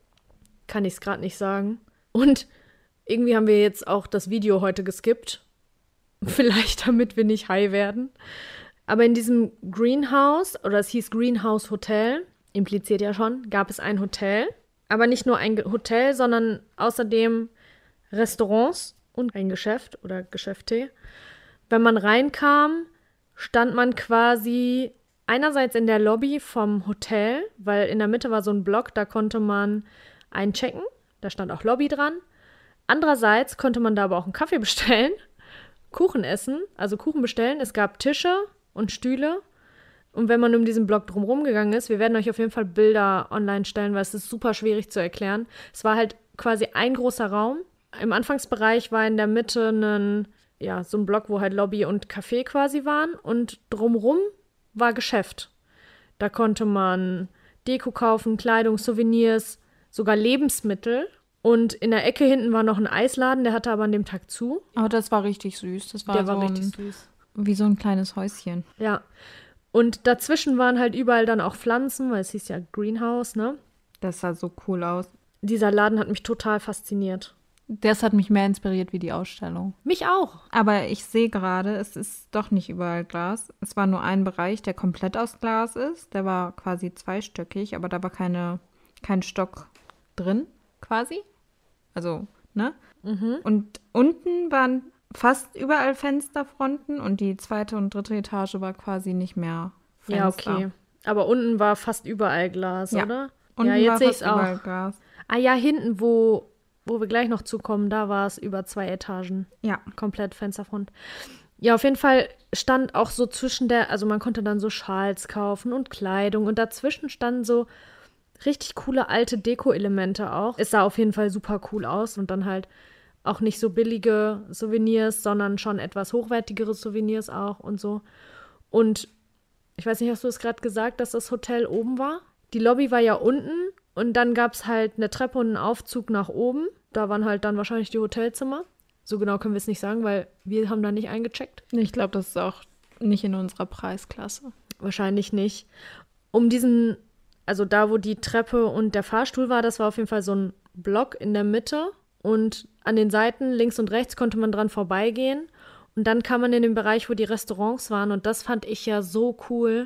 kann ich es gerade nicht sagen. Und irgendwie haben wir jetzt auch das Video heute geskippt. Vielleicht, damit wir nicht high werden. Aber in diesem Greenhouse, oder es hieß Greenhouse Hotel, impliziert ja schon, gab es ein Hotel. Aber nicht nur ein Ge- Hotel, sondern außerdem Restaurants und ein Geschäft oder Geschäfte. Wenn man reinkam, stand man quasi einerseits in der Lobby vom Hotel, weil in der Mitte war so ein Block, da konnte man einchecken. Da stand auch Lobby dran. Andererseits konnte man da aber auch einen Kaffee bestellen, Kuchen essen, also Kuchen bestellen. Es gab Tische und Stühle. Und wenn man um diesen Block drumherum gegangen ist, wir werden euch auf jeden Fall Bilder online stellen, weil es ist super schwierig zu erklären. Es war halt quasi ein großer Raum. Im Anfangsbereich war in der Mitte ein, ja, so ein Block, wo halt Lobby und Café quasi waren. Und drumherum war Geschäft. Da konnte man Deko kaufen, Kleidung, Souvenirs, sogar Lebensmittel. Und in der Ecke hinten war noch ein Eisladen, der hatte aber an dem Tag zu. Aber das war richtig süß. Das war, Der so war richtig ein, süß. wie so ein kleines Häuschen. Ja. Und dazwischen waren halt überall dann auch Pflanzen, weil es hieß ja Greenhouse, ne? Das sah so cool aus. Dieser Laden hat mich total fasziniert. Das hat mich mehr inspiriert wie die Ausstellung. Mich auch. Aber ich sehe gerade, es ist doch nicht überall Glas. Es war nur ein Bereich, der komplett aus Glas ist. Der war quasi zweistöckig, aber da war keine, kein Stock drin, quasi. Also, ne? Mhm. Und unten waren fast überall Fensterfronten und die zweite und dritte Etage war quasi nicht mehr Fenster. Ja, okay. Aber unten war fast überall Glas, Ja. oder? Unten ja, jetzt war sehe ich fast es auch. überall Glas. Ah ja, hinten, wo, wo wir gleich noch zukommen, da war es über zwei Etagen. Ja. Komplett Fensterfront. Ja, auf jeden Fall stand auch so zwischen der, also man konnte dann so Schals kaufen und Kleidung und dazwischen standen so richtig coole alte Deko-Elemente auch. Es sah auf jeden Fall super cool aus und dann halt auch nicht so billige Souvenirs, sondern schon etwas hochwertigere Souvenirs auch und so. Und ich weiß nicht, hast du es gerade gesagt, dass das Hotel oben war? Die Lobby war ja unten und dann gab es halt eine Treppe und einen Aufzug nach oben. Da waren halt dann wahrscheinlich die Hotelzimmer. So genau können wir es nicht sagen, weil wir haben da nicht eingecheckt. Ich glaube, das ist auch nicht in unserer Preisklasse. Wahrscheinlich nicht. Um diesen, also da, wo die Treppe und der Fahrstuhl war, das war auf jeden Fall so ein Block in der Mitte. Und an den Seiten, links und rechts, konnte man dran vorbeigehen. Und dann kam man in den Bereich, wo die Restaurants waren. Und das fand ich ja so cool,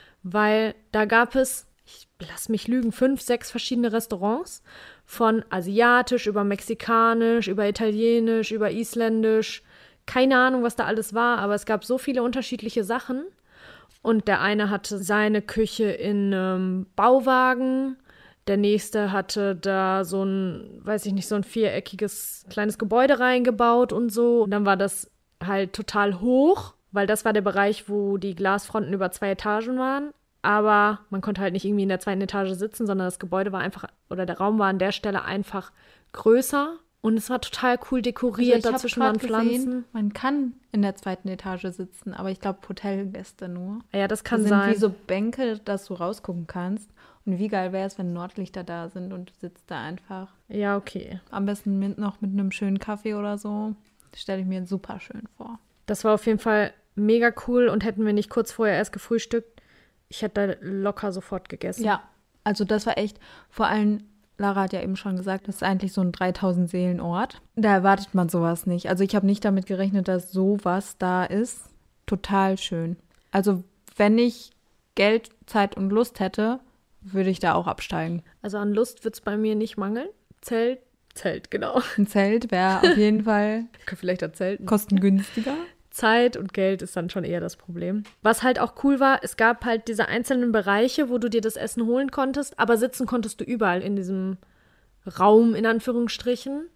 weil da gab es, ich lass mich lügen, fünf, sechs verschiedene Restaurants. Von asiatisch über mexikanisch, über italienisch, über isländisch. Keine Ahnung, was da alles war, aber es gab so viele unterschiedliche Sachen. Und der eine hatte seine Küche in einem Bauwagen. Der nächste hatte da so ein, weiß ich nicht, so ein viereckiges kleines Gebäude reingebaut und so. Und dann war das halt total hoch, weil das war der Bereich, wo die Glasfronten über zwei Etagen waren. Aber man konnte halt nicht irgendwie in der zweiten Etage sitzen, sondern das Gebäude war einfach, oder der Raum war an der Stelle einfach größer. Und es war total cool dekoriert, Also ich dazwischen hab waren grad Pflanzen. gesehen, man kann in der zweiten Etage sitzen, aber ich glaube Hotelgäste nur. Ja, das kann das sind sein. wie so Bänke, dass du rausgucken kannst. Und wie geil wäre es, wenn Nordlichter da sind und du sitzt da einfach. Ja, okay. Am besten mit, noch mit einem schönen Kaffee oder so. Das stelle ich mir super schön vor. Das war auf jeden Fall mega cool und hätten wir nicht kurz vorher erst gefrühstückt, ich hätte da locker sofort gegessen. Ja, also das war echt, vor allem, Lara hat ja eben schon gesagt, das ist eigentlich so ein dreitausend-Seelen-Ort. Da erwartet man sowas nicht. Also ich habe nicht damit gerechnet, dass sowas da ist. Total schön. Also wenn ich Geld, Zeit und Lust hätte, würde ich da auch absteigen. Also an Lust wird es bei mir nicht mangeln. Zelt, Zelt, genau. Ein Zelt wäre auf jeden Fall Ich könnte vielleicht da zelten. kostengünstiger. Zeit und Geld ist dann schon eher das Problem. Was halt auch cool war, es gab halt diese einzelnen Bereiche, wo du dir das Essen holen konntest, aber sitzen konntest du überall in diesem Raum, in Anführungsstrichen.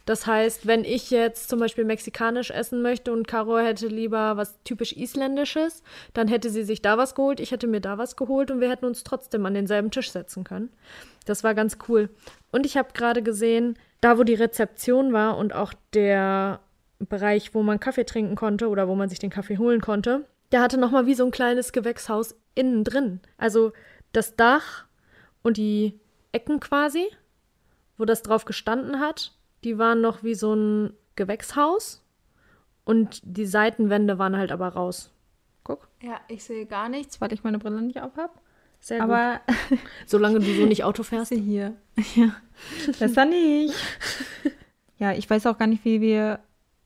Das heißt, wenn ich jetzt zum Beispiel mexikanisch essen möchte und Caro hätte lieber was typisch Isländisches, dann hätte sie sich da was geholt, ich hätte mir da was geholt und wir hätten uns trotzdem an denselben Tisch setzen können. Das war ganz cool. Und ich habe gerade gesehen, da wo die Rezeption war und auch der Bereich, wo man Kaffee trinken konnte oder wo man sich den Kaffee holen konnte, der hatte nochmal wie so ein kleines Gewächshaus innen drin. Also das Dach und die Ecken quasi, wo das drauf gestanden hat, die waren noch wie so ein Gewächshaus und die Seitenwände waren halt aber raus. Guck. Ja, ich sehe gar nichts, weil ich meine Brille nicht auf habe. Sehr Aber gut. Solange du so nicht Auto fährst. sie hier. Ja, besser nicht. Ja, ich weiß auch gar nicht, wie wir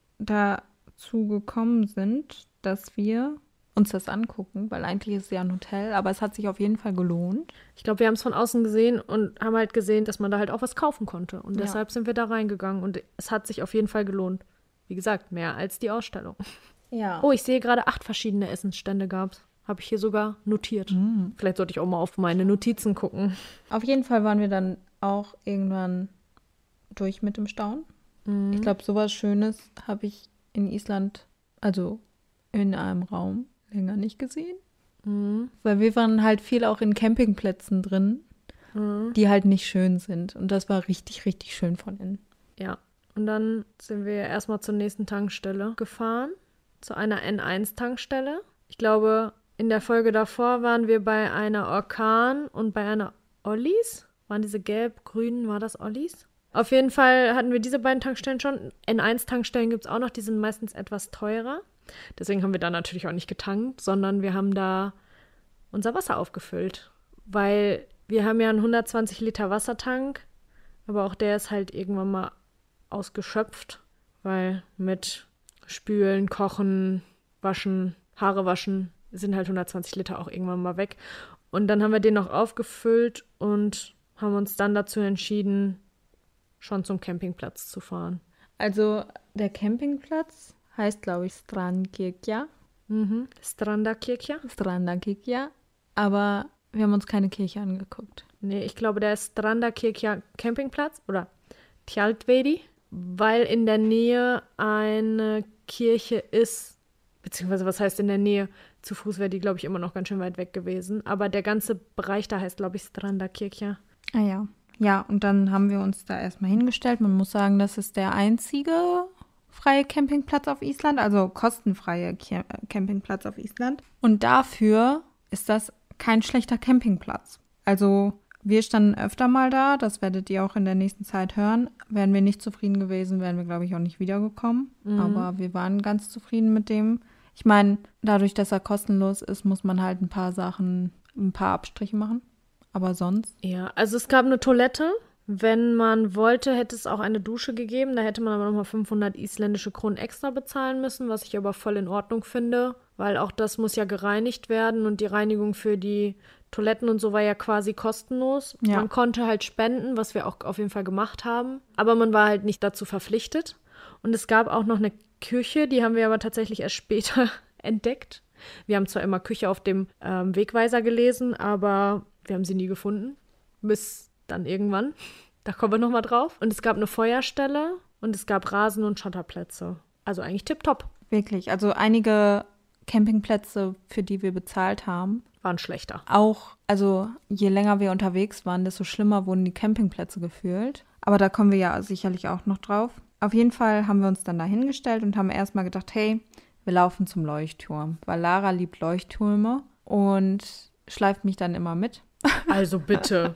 dazu gekommen sind, dass wir uns das angucken, weil eigentlich ist es ja ein Hotel, aber es hat sich auf jeden Fall gelohnt. Ich glaube, wir haben es von außen gesehen und haben halt gesehen, dass man da halt auch was kaufen konnte. Und Ja. deshalb sind wir da reingegangen und es hat sich auf jeden Fall gelohnt. Wie gesagt, mehr als die Ausstellung. Ja. Oh, ich sehe gerade acht verschiedene Essensstände gab es. Habe ich hier sogar notiert. Mhm. Vielleicht sollte ich auch mal auf meine Notizen gucken. Auf jeden Fall waren wir dann auch irgendwann durch mit dem Staunen. Mhm. Ich glaube, sowas Schönes habe ich in Island, also in einem Raum, länger nicht gesehen. Mhm. Weil wir waren halt viel auch in Campingplätzen drin, Mhm. die halt nicht schön sind. Und das war richtig, richtig schön von innen. Ja. Und dann sind wir erstmal zur nächsten Tankstelle gefahren. Zu einer N eins Tankstelle. Ich glaube, in der Folge davor waren wir bei einer Orkan und bei einer Ollis. Waren diese gelb-grünen, war das Ollis? Auf jeden Fall hatten wir diese beiden Tankstellen schon. N eins Tankstellen gibt es auch noch, die sind meistens etwas teurer. Deswegen haben wir da natürlich auch nicht getankt, sondern wir haben da unser Wasser aufgefüllt. Weil wir haben ja einen hundertzwanzig Liter Wassertank, aber auch der ist halt irgendwann mal ausgeschöpft, weil mit Spülen, Kochen, Waschen, Haare waschen sind halt hundertzwanzig Liter auch irgendwann mal weg. Und dann haben wir den noch aufgefüllt und haben uns dann dazu entschieden, schon zum Campingplatz zu fahren. Also der Campingplatz heißt, glaube ich, Strandkirkja. Mhm. Strandakirkja? Strandakirkja. Aber wir haben uns keine Kirche angeguckt. Nee, ich glaube, der ist Strandakirkja Campingplatz oder Tjaltvedi, weil in der Nähe eine Kirche ist, beziehungsweise was heißt in der Nähe? Zu Fuß wäre die, glaube ich, immer noch ganz schön weit weg gewesen. Aber der ganze Bereich da heißt, glaube ich, Strandakirkja. Ah ja. Ja, und dann haben wir uns da erstmal hingestellt. Man muss sagen, das ist der einzige freie Campingplatz auf Island, also kostenfreie Ki- Campingplatz auf Island. Und dafür ist das kein schlechter Campingplatz. Also wir standen öfter mal da, das werdet ihr auch in der nächsten Zeit hören. Wären wir nicht zufrieden gewesen, wären wir, glaube ich, auch nicht wiedergekommen. Mhm. Aber wir waren ganz zufrieden mit dem. Ich meine, dadurch, dass er kostenlos ist, muss man halt ein paar Sachen, ein paar Abstriche machen. Aber sonst? Ja, also es gab eine Toilette. Wenn man wollte, hätte es auch eine Dusche gegeben. Da hätte man aber nochmal fünfhundert isländische Kronen extra bezahlen müssen, was ich aber voll in Ordnung finde, weil auch das muss ja gereinigt werden und die Reinigung für die Toiletten und so war ja quasi kostenlos. Ja. Man konnte halt spenden, was wir auch auf jeden Fall gemacht haben, aber man war halt nicht dazu verpflichtet. Und es gab auch noch eine Küche, die haben wir aber tatsächlich erst später entdeckt. Wir haben zwar immer Küche auf dem ähm, Wegweiser gelesen, aber wir haben sie nie gefunden. Bis dann irgendwann. Da kommen wir nochmal drauf. Und es gab eine Feuerstelle und es gab Rasen- und Schotterplätze. Also eigentlich tipptopp. Wirklich. Also einige Campingplätze, für die wir bezahlt haben, Waren schlechter. auch, also je länger wir unterwegs waren, desto schlimmer wurden die Campingplätze gefühlt. Aber da kommen wir ja sicherlich auch noch drauf. Auf jeden Fall haben wir uns dann da hingestellt und haben erstmal gedacht, hey, wir laufen zum Leuchtturm. Weil Lara liebt Leuchttürme und schleift mich dann immer mit. Also bitte.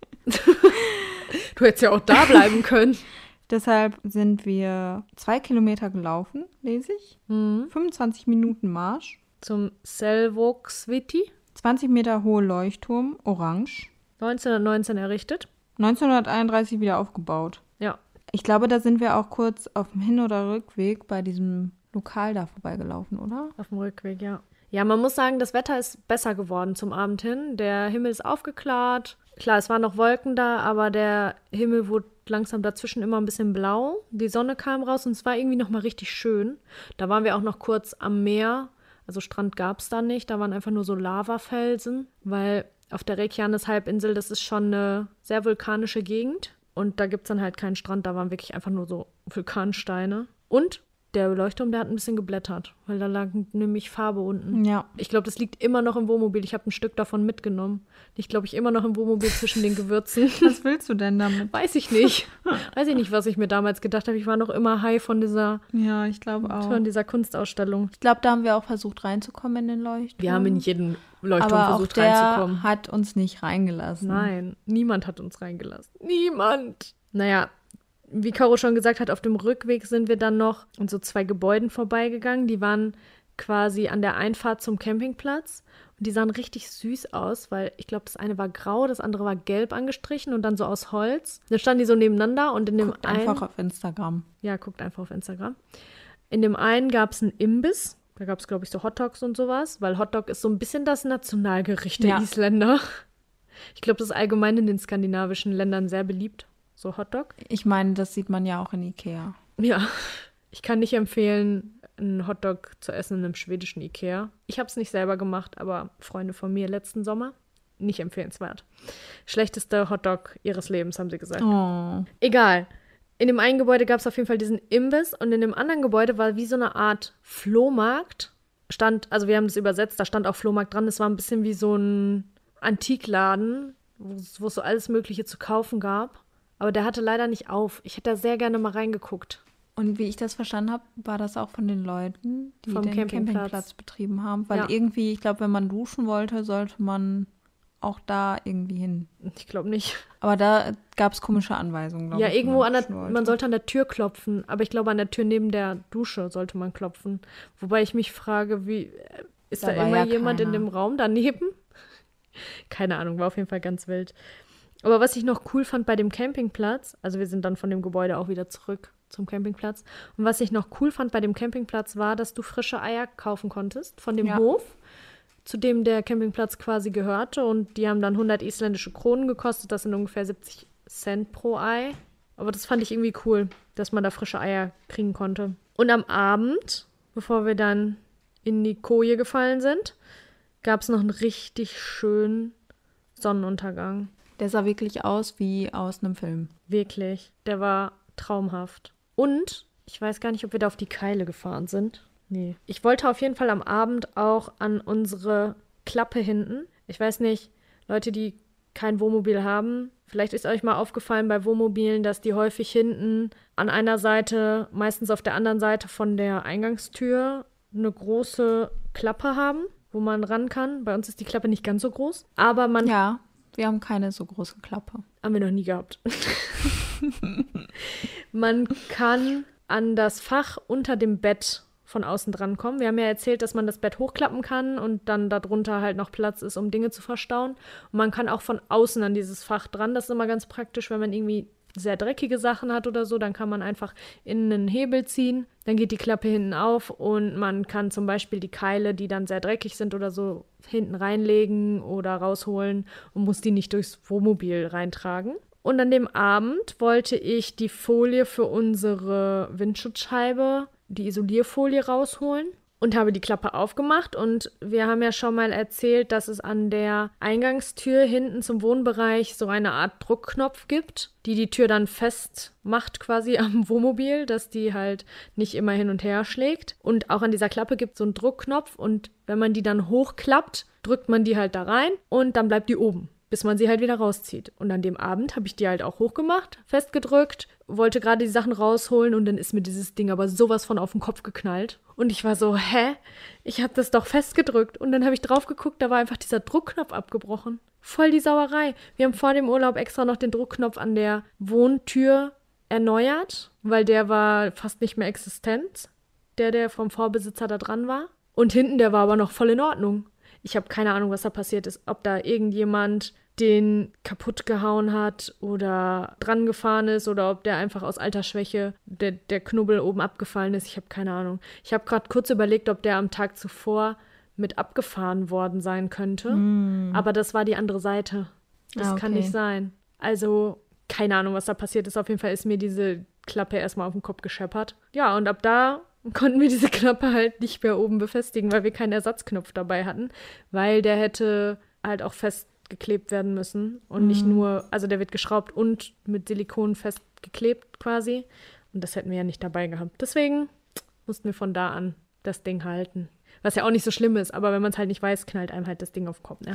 Du hättest ja auch da bleiben können. Deshalb sind wir zwei Kilometer gelaufen, lese ich. Mhm. fünfundzwanzig Minuten Marsch. Zum Selvoksviti, zwanzig Meter hohe Leuchtturm, orange. neunzehnhundertneunzehn errichtet. neunzehnhunderteinunddreißig wieder aufgebaut. Ja. Ich glaube, da sind wir auch kurz auf dem Hin- oder Rückweg bei diesem Lokal da vorbeigelaufen, oder? Auf dem Rückweg, ja. Ja, man muss sagen, das Wetter ist besser geworden zum Abend hin. Der Himmel ist aufgeklärt. Klar, es waren noch Wolken da, aber der Himmel wurde langsam dazwischen immer ein bisschen blau. Die Sonne kam raus und es war irgendwie nochmal richtig schön. Da waren wir auch noch kurz am Meer. Also Strand gab es da nicht. Da waren einfach nur so Lavafelsen, weil auf der Reykjanes-Halbinsel, das ist schon eine sehr vulkanische Gegend. Und da gibt es dann halt keinen Strand, da waren wirklich einfach nur so Vulkansteine. Und der Leuchtturm, der hat ein bisschen geblättert, weil da lag nämlich Farbe unten. Ja. Ich glaube, das liegt immer noch im Wohnmobil. Ich habe ein Stück davon mitgenommen. Ich glaube, ich immer noch im Wohnmobil zwischen den Gewürzen. Was willst du denn damit? Weiß ich nicht. Weiß ich nicht, was ich mir damals gedacht habe. Ich war noch immer high von dieser, Ja, ich glaube auch. von dieser Kunstausstellung. Ich glaube, da haben wir auch versucht reinzukommen in den Leuchtturm. Wir haben in jeden Leuchtturm aber versucht auch der reinzukommen. hat uns nicht reingelassen. Nein, niemand hat uns reingelassen. Niemand. Naja, wie Caro schon gesagt hat, auf dem Rückweg sind wir dann noch an so zwei Gebäuden vorbeigegangen. Die waren quasi an der Einfahrt zum Campingplatz. Und die sahen richtig süß aus, weil ich glaube, das eine war grau, das andere war gelb angestrichen und dann so aus Holz. Dann standen die so nebeneinander und in dem Guckt einen... einfach auf Instagram. Ja, guckt einfach auf Instagram. In dem einen gab es einen Imbiss. Da gab es, glaube ich, so Hotdogs und sowas, weil Hotdog ist so ein bisschen das Nationalgericht der Ja. Isländer. Ich glaube, das ist allgemein in den skandinavischen Ländern sehr beliebt, so Hotdog. Ich meine, das sieht man ja auch in Ikea. Ja, ich kann nicht empfehlen, einen Hotdog zu essen in einem schwedischen Ikea. Ich habe es nicht selber gemacht, aber Freunde von mir letzten Sommer, nicht empfehlenswert. Schlechteste Hotdog ihres Lebens, haben sie gesagt. Oh. Egal. In dem einen Gebäude gab es auf jeden Fall diesen Imbiss und in dem anderen Gebäude war wie so eine Art Flohmarkt. Stand, also wir haben das übersetzt, da stand auch Flohmarkt dran. Das war ein bisschen wie so ein Antikladen, wo es wo es so alles Mögliche zu kaufen gab. Aber der hatte leider nicht auf. Ich hätte da sehr gerne mal reingeguckt. Und wie ich das verstanden habe, war das auch von den Leuten, die Vom den Campingplatz. Campingplatz. betrieben haben. Weil Ja. irgendwie, ich glaube, wenn man duschen wollte, sollte man auch da irgendwie hin. Ich glaube nicht. Aber da gab es komische Anweisungen, glaube Ja, ich. wenn irgendwo man an der, duschen wollte. man sollte an der Tür klopfen, aber ich glaube, an der Tür neben der Dusche sollte man klopfen. Wobei ich mich frage, wie, äh, ist Da da, war immer ja jemand in keiner. dem Raum daneben? Keine Ahnung, war auf jeden Fall ganz wild. Aber was ich noch cool fand bei dem Campingplatz, also wir sind dann von dem Gebäude auch wieder zurück zum Campingplatz. Und was ich noch cool fand bei dem Campingplatz war, dass du frische Eier kaufen konntest von dem Ja. Hof, zu dem der Campingplatz quasi gehörte. Und die haben dann hundert isländische Kronen gekostet. Das sind ungefähr siebzig Cent pro Ei. Aber das fand ich irgendwie cool, dass man da frische Eier kriegen konnte. Und am Abend, bevor wir dann in die Koje gefallen sind, gab es noch einen richtig schönen Sonnenuntergang. Der sah wirklich aus wie aus einem Film. Wirklich. Der war traumhaft. Und ich weiß gar nicht, ob wir da auf die Keile gefahren sind. Nee. Ich wollte auf jeden Fall am Abend auch an unsere Klappe hinten. Ich weiß nicht, Leute, die kein Wohnmobil haben, vielleicht ist euch mal aufgefallen bei Wohnmobilen, dass die häufig hinten an einer Seite, meistens auf der anderen Seite von der Eingangstür, eine große Klappe haben, wo man ran kann. Bei uns ist die Klappe nicht ganz so groß, aber man Ja, wir haben keine so große Klappe. haben wir noch nie gehabt. Man kann an das Fach unter dem Bett von außen dran kommen. Wir haben ja erzählt, dass man das Bett hochklappen kann und dann darunter halt noch Platz ist, um Dinge zu verstauen. Und man kann auch von außen an dieses Fach dran. Das ist immer ganz praktisch, wenn man irgendwie sehr dreckige Sachen hat oder so. Dann kann man einfach in einen Hebel ziehen. Dann geht die Klappe hinten auf und man kann zum Beispiel die Keile, die dann sehr dreckig sind oder so, hinten reinlegen oder rausholen und muss die nicht durchs Wohnmobil reintragen. Und an dem Abend wollte ich die Folie für unsere Windschutzscheibe, die Isolierfolie rausholen und habe die Klappe aufgemacht. Und wir haben ja schon mal erzählt, dass es an der Eingangstür hinten zum Wohnbereich so eine Art Druckknopf gibt, die die Tür dann festmacht quasi am Wohnmobil, dass die halt nicht immer hin und her schlägt. Und auch an dieser Klappe gibt es so einen Druckknopf und wenn man die dann hochklappt, drückt man die halt da rein und dann bleibt die oben, bis man sie halt wieder rauszieht. Und an dem Abend habe ich die halt auch hochgemacht, festgedrückt, wollte gerade die Sachen rausholen und dann ist mir dieses Ding aber sowas von auf den Kopf geknallt. Und ich war so, hä? Ich habe das doch festgedrückt. Und dann habe ich drauf geguckt, da war einfach dieser Druckknopf abgebrochen. Voll die Sauerei. Wir haben vor dem Urlaub extra noch den Druckknopf an der Wohntür erneuert, weil der war fast nicht mehr existent, der, der vom Vorbesitzer da dran war. Und hinten, der war aber noch voll in Ordnung. Ich habe keine Ahnung, was da passiert ist. Ob da irgendjemand den kaputt gehauen hat oder dran gefahren ist oder ob der einfach aus Altersschwäche der, der Knubbel oben abgefallen ist. Ich habe keine Ahnung. Ich habe gerade kurz überlegt, ob der am Tag zuvor mit abgefahren worden sein könnte. Mm. Aber das war die andere Seite. Das Ah, kann okay. nicht sein. Also, keine Ahnung, was da passiert ist. Auf jeden Fall ist mir diese Klappe erstmal auf den Kopf gescheppert. Ja, und ab da konnten wir diese Klappe halt nicht mehr oben befestigen, weil wir keinen Ersatzknopf dabei hatten, weil der hätte halt auch fest festgeklebt werden müssen und mhm. nicht nur, also der wird geschraubt und mit Silikon festgeklebt quasi. Und das hätten wir ja nicht dabei gehabt. Deswegen mussten wir von da an das Ding halten. Was ja auch nicht so schlimm ist, aber wenn man es halt nicht weiß, knallt einem halt das Ding auf den Kopf. Ne?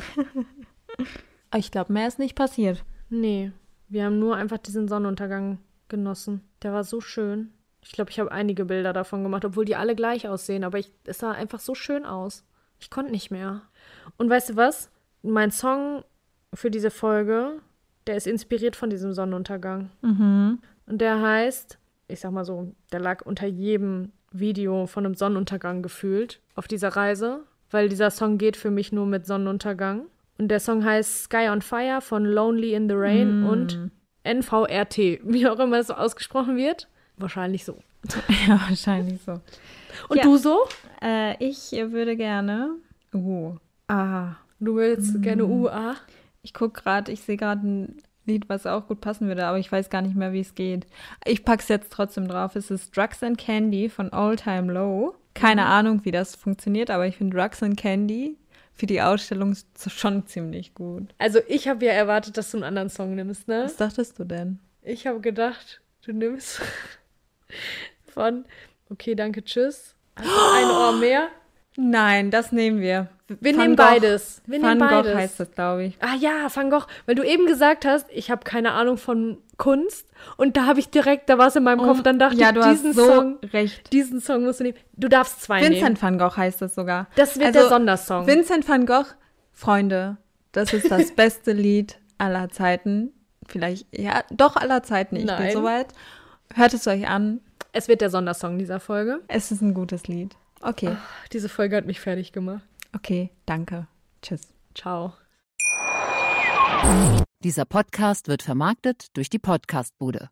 Ich glaube, mehr ist nicht passiert. Nee, wir haben nur einfach diesen Sonnenuntergang genossen. Der war so schön. Ich glaube, ich habe einige Bilder davon gemacht, obwohl die alle gleich aussehen. Aber ich, es sah einfach so schön aus. Ich konnte nicht mehr. Und weißt du was? Mein Song für diese Folge, der ist inspiriert von diesem Sonnenuntergang. Mhm. Und der heißt, ich sag mal so, der lag unter jedem Video von einem Sonnenuntergang gefühlt auf dieser Reise, weil dieser Song geht für mich nur mit Sonnenuntergang. Und der Song heißt Sky on Fire von Lonely in the Rain mm. und N V R T, wie auch immer es so ausgesprochen wird. Wahrscheinlich so. Ja, wahrscheinlich so. Und ja. du so? Äh, ich würde gerne Uh, ah. Du willst mm. gerne U, A? Ich gucke gerade, ich sehe gerade ein Lied, was auch gut passen würde, aber ich weiß gar nicht mehr, wie es geht. Ich pack's jetzt trotzdem drauf. Es ist Drugs and Candy von All Time Low. Keine mhm. Ahnung, wie das funktioniert, aber ich finde Drugs and Candy für die Ausstellung schon ziemlich gut. Also ich habe ja erwartet, dass du einen anderen Song nimmst, ne? Was dachtest du denn? Ich habe gedacht, du nimmst von Okay, danke, tschüss. Also ein Ohr mehr. Nein, das nehmen wir. Wir Van nehmen Gogh. beides. Wir Van nehmen beides. Gogh heißt das, glaube ich. Ah ja, Van Gogh. Weil du eben gesagt hast, ich habe keine Ahnung von Kunst. Und da habe ich direkt, da war es in meinem Kopf, dann dachte ja, ich, du diesen hast so Song, recht. diesen Song musst du nehmen. Du darfst zwei Vincent nehmen. van Gogh heißt das sogar. Das wird also, der Sondersong. Vincent van Gogh, Freunde, das ist das beste Lied aller Zeiten. Vielleicht, ja, doch aller Zeiten. Ich Nein. bin soweit. Hört es euch an. Es wird der Sondersong dieser Folge. Es ist ein gutes Lied. Okay. Ach, diese Folge hat mich fertig gemacht. Okay, danke. Tschüss. Ciao. Dieser Podcast wird vermarktet durch die Podcastbude.